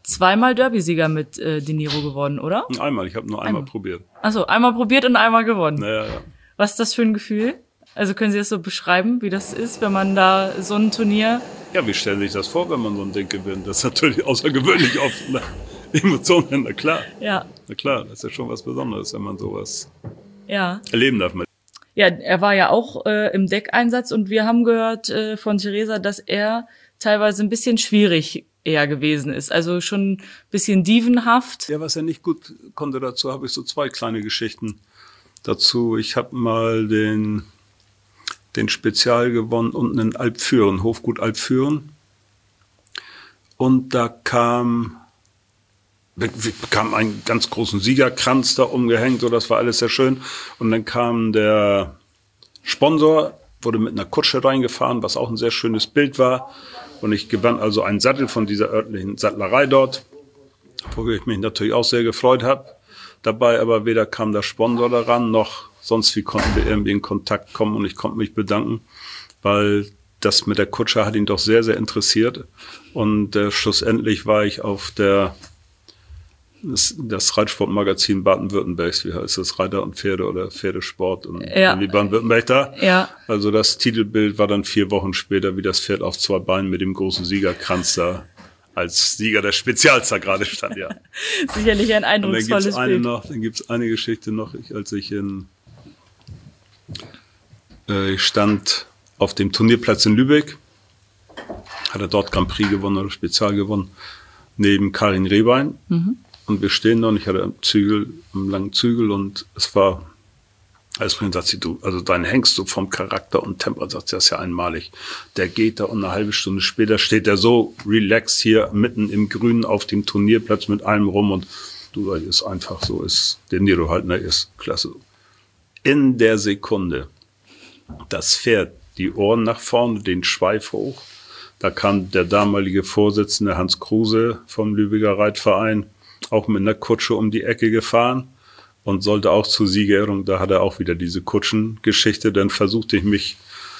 zweimal Derby-Sieger mit äh, De Niro geworden, oder? Einmal, ich habe nur einmal, einmal probiert. Achso, einmal probiert und einmal gewonnen. Naja, ja. Was ist das für ein Gefühl? Also können Sie das so beschreiben, wie das ist, wenn man da so ein Turnier... Ja, wie stellen Sie sich das vor, wenn man so ein Ding gewinnt? Das ist natürlich außergewöhnlich oft. Ne? Emotionen, na klar. Ja. Na klar, das ist ja schon was Besonderes, wenn man sowas ja. erleben darf. Ja, er war ja auch äh, im Deckeinsatz und wir haben gehört äh, von Theresa, dass er teilweise ein bisschen schwierig eher gewesen ist. Also schon ein bisschen dievenhaft. Ja, was er nicht gut konnte, dazu habe ich so zwei kleine Geschichten dazu. Ich habe mal den, den Spezial gewonnen unten in Alpfüren, Hofgut Alpfüren. Und da kam, wir bekamen einen ganz großen Siegerkranz da umgehängt, so, das war alles sehr schön. Und dann kam der Sponsor, wurde mit einer Kutsche reingefahren, was auch ein sehr schönes Bild war. Und ich gewann also einen Sattel von dieser örtlichen Sattlerei dort, worüber ich mich natürlich auch sehr gefreut habe. Dabei aber weder kam der Sponsor daran, noch sonst wie konnten wir irgendwie in Kontakt kommen und ich konnte mich bedanken, weil das mit der Kutsche hat ihn doch sehr, sehr interessiert. Und äh, schlussendlich war ich auf der das, das Reitsportmagazin Baden-Württembergs, wie heißt das, Reiter und Pferde oder Pferdesport und ja. irgendwie Baden-Württemberg da. Ja. Also das Titelbild war dann vier Wochen später, wie das Pferd auf zwei Beinen mit dem großen Siegerkranz da als Sieger der Spezials da gerade stand, ja. Sicherlich ein eindrucksvolles und dann gibt's eine Bild. noch, dann gibt's eine Geschichte noch, ich, als ich in äh, ich stand auf dem Turnierplatz in Lübeck, hat er dort Grand Prix gewonnen oder Spezial gewonnen, neben Karin Rehbein. Mhm. Und wir stehen da und ich hatte einen Zügel, einen langen Zügel und es war, als mir sagt sie, du, also dein Hengst so vom Charakter und Tempo, sagt sie, das ist ja einmalig. Der geht da und eine halbe Stunde später steht er so relaxed hier mitten im Grünen auf dem Turnierplatz mit allem rum und du, das ist einfach so, ist der Niro halt, ne, ist klasse. In der Sekunde, das Pferd, die Ohren nach vorne, den Schweif hoch, da kam der damalige Vorsitzende Hans Kruse vom Lübecker Reitverein auch mit einer Kutsche um die Ecke gefahren und sollte auch zur Siegerehrung, da hat er auch wieder diese Kutschengeschichte, dann versuchte ich mich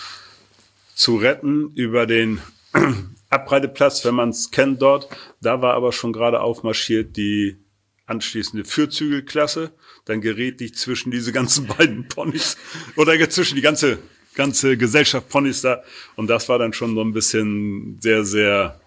zu retten über den Abreiteplatz, wenn man es kennt dort, da war aber schon gerade aufmarschiert die anschließende Vierzügelklasse, dann geriet ich zwischen diese ganzen beiden Ponys oder zwischen die ganze, ganze Gesellschaft Ponys da und das war dann schon so ein bisschen sehr, sehr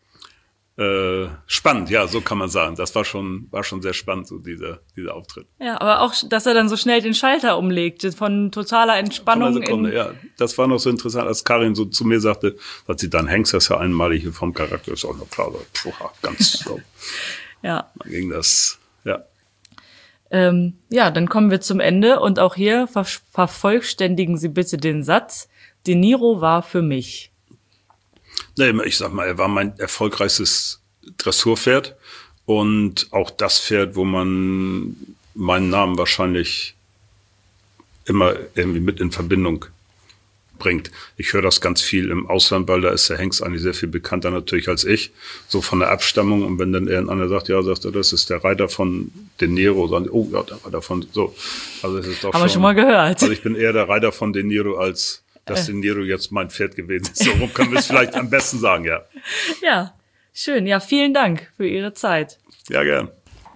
Äh, spannend, ja, so kann man sagen. Das war schon, war schon sehr spannend, so dieser, dieser Auftritt. Ja, aber auch, dass er dann so schnell den Schalter umlegte, von totaler Entspannung. Von der Sekunde, in ja. Das war noch so interessant, als Karin so zu mir sagte, sagt sie, dann hängst das ja einmalig hier vom Charakter, ist auch noch klar, so, ganz so. Ja. Dann ging das, ja. Ähm, ja, dann kommen wir zum Ende und auch hier ver- vervollständigen Sie bitte den Satz, De Niro war für mich. Nee, ich sag mal, er war mein erfolgreichstes Dressurpferd und auch das Pferd, wo man meinen Namen wahrscheinlich immer irgendwie mit in Verbindung bringt. Ich höre das ganz viel im Ausland, weil da ist der Hengst eigentlich sehr viel bekannter natürlich als ich, so von der Abstammung. Und wenn dann irgendeiner sagt, ja, sagt er, das ist der Reiter von De Niro, sagen, oh ja, der Reiter von, so. Also es ist doch Haben schon, wir schon mal gehört. Also ich bin eher der Reiter von De Niro als dass De Niro jetzt mein Pferd gewesen ist. So rum können wir es vielleicht am besten sagen, ja. Ja, schön. Ja, vielen Dank für Ihre Zeit. Ja, gern.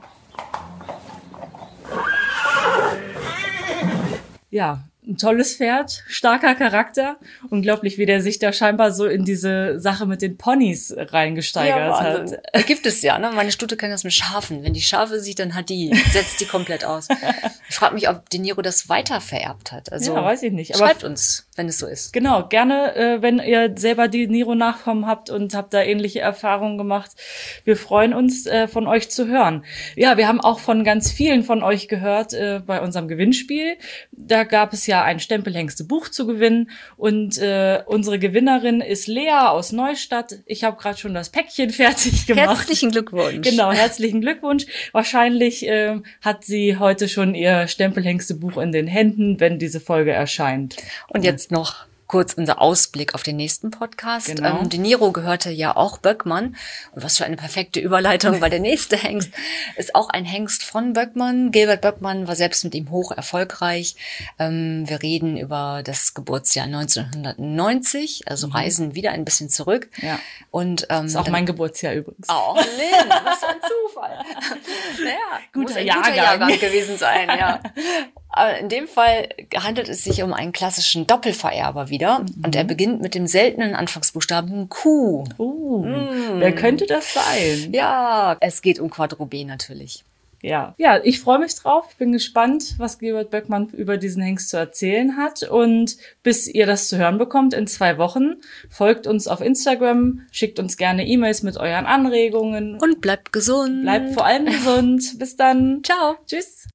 Ja, ein tolles Pferd, starker Charakter. Unglaublich, wie der sich da scheinbar so in diese Sache mit den Ponys reingesteigert ja, hat. Also, gibt es ja, ne? Meine Stute kann das mit Schafen. Wenn die Schafe sieht, dann hat die, setzt die komplett aus. Ich frage mich, ob De Niro das weiter vererbt hat. Also, ja, weiß ich nicht. Aber schreibt uns, wenn es so ist. Genau, gerne, äh, wenn ihr selber De Niro Nachkommen habt und habt da ähnliche Erfahrungen gemacht. Wir freuen uns, äh, von euch zu hören. Ja, wir haben auch von ganz vielen von euch gehört äh, bei unserem Gewinnspiel. Da gab es ja ein Stempelhengste Buch zu gewinnen und äh, unsere Gewinnerin ist Lea aus Neustadt. Ich habe gerade schon das Päckchen fertig gemacht. Herzlichen Glückwunsch. Genau, herzlichen Glückwunsch. Wahrscheinlich äh, hat sie heute schon ihr Stempelhengste Buch in den Händen, wenn diese Folge erscheint. Und jetzt noch kurz unser Ausblick auf den nächsten Podcast. Genau. Ähm, De Niro gehörte ja auch Böckmann. Und was für eine perfekte Überleitung, weil der nächste Hengst ist auch ein Hengst von Böckmann. Gilbert Böckmann war selbst mit ihm hoch erfolgreich. Ähm, wir reden über das Geburtsjahr neunzehnhundertneunzig, also mhm. reisen wieder ein bisschen zurück. Ja. Und, ähm, ist auch mein Geburtsjahr übrigens. Oh, Lynn, was für ein Zufall. Naja, guter muss ein Jahrgang. guter Jahrgang gewesen sein, ja. Aber in dem Fall handelt es sich um einen klassischen Doppelvererber wieder. Mhm. Und er beginnt mit dem seltenen Anfangsbuchstaben Q. Uh, mm. Wer könnte das sein? Ja, es geht um Quadrobé natürlich. Ja, ja, ich freue mich drauf. Ich bin gespannt, was Gilbert Böckmann über diesen Hengst zu erzählen hat. Und bis ihr das zu hören bekommt in zwei Wochen, folgt uns auf Instagram, schickt uns gerne E-Mails mit euren Anregungen. Und bleibt gesund. Bleibt vor allem gesund. Bis dann. Ciao. Tschüss.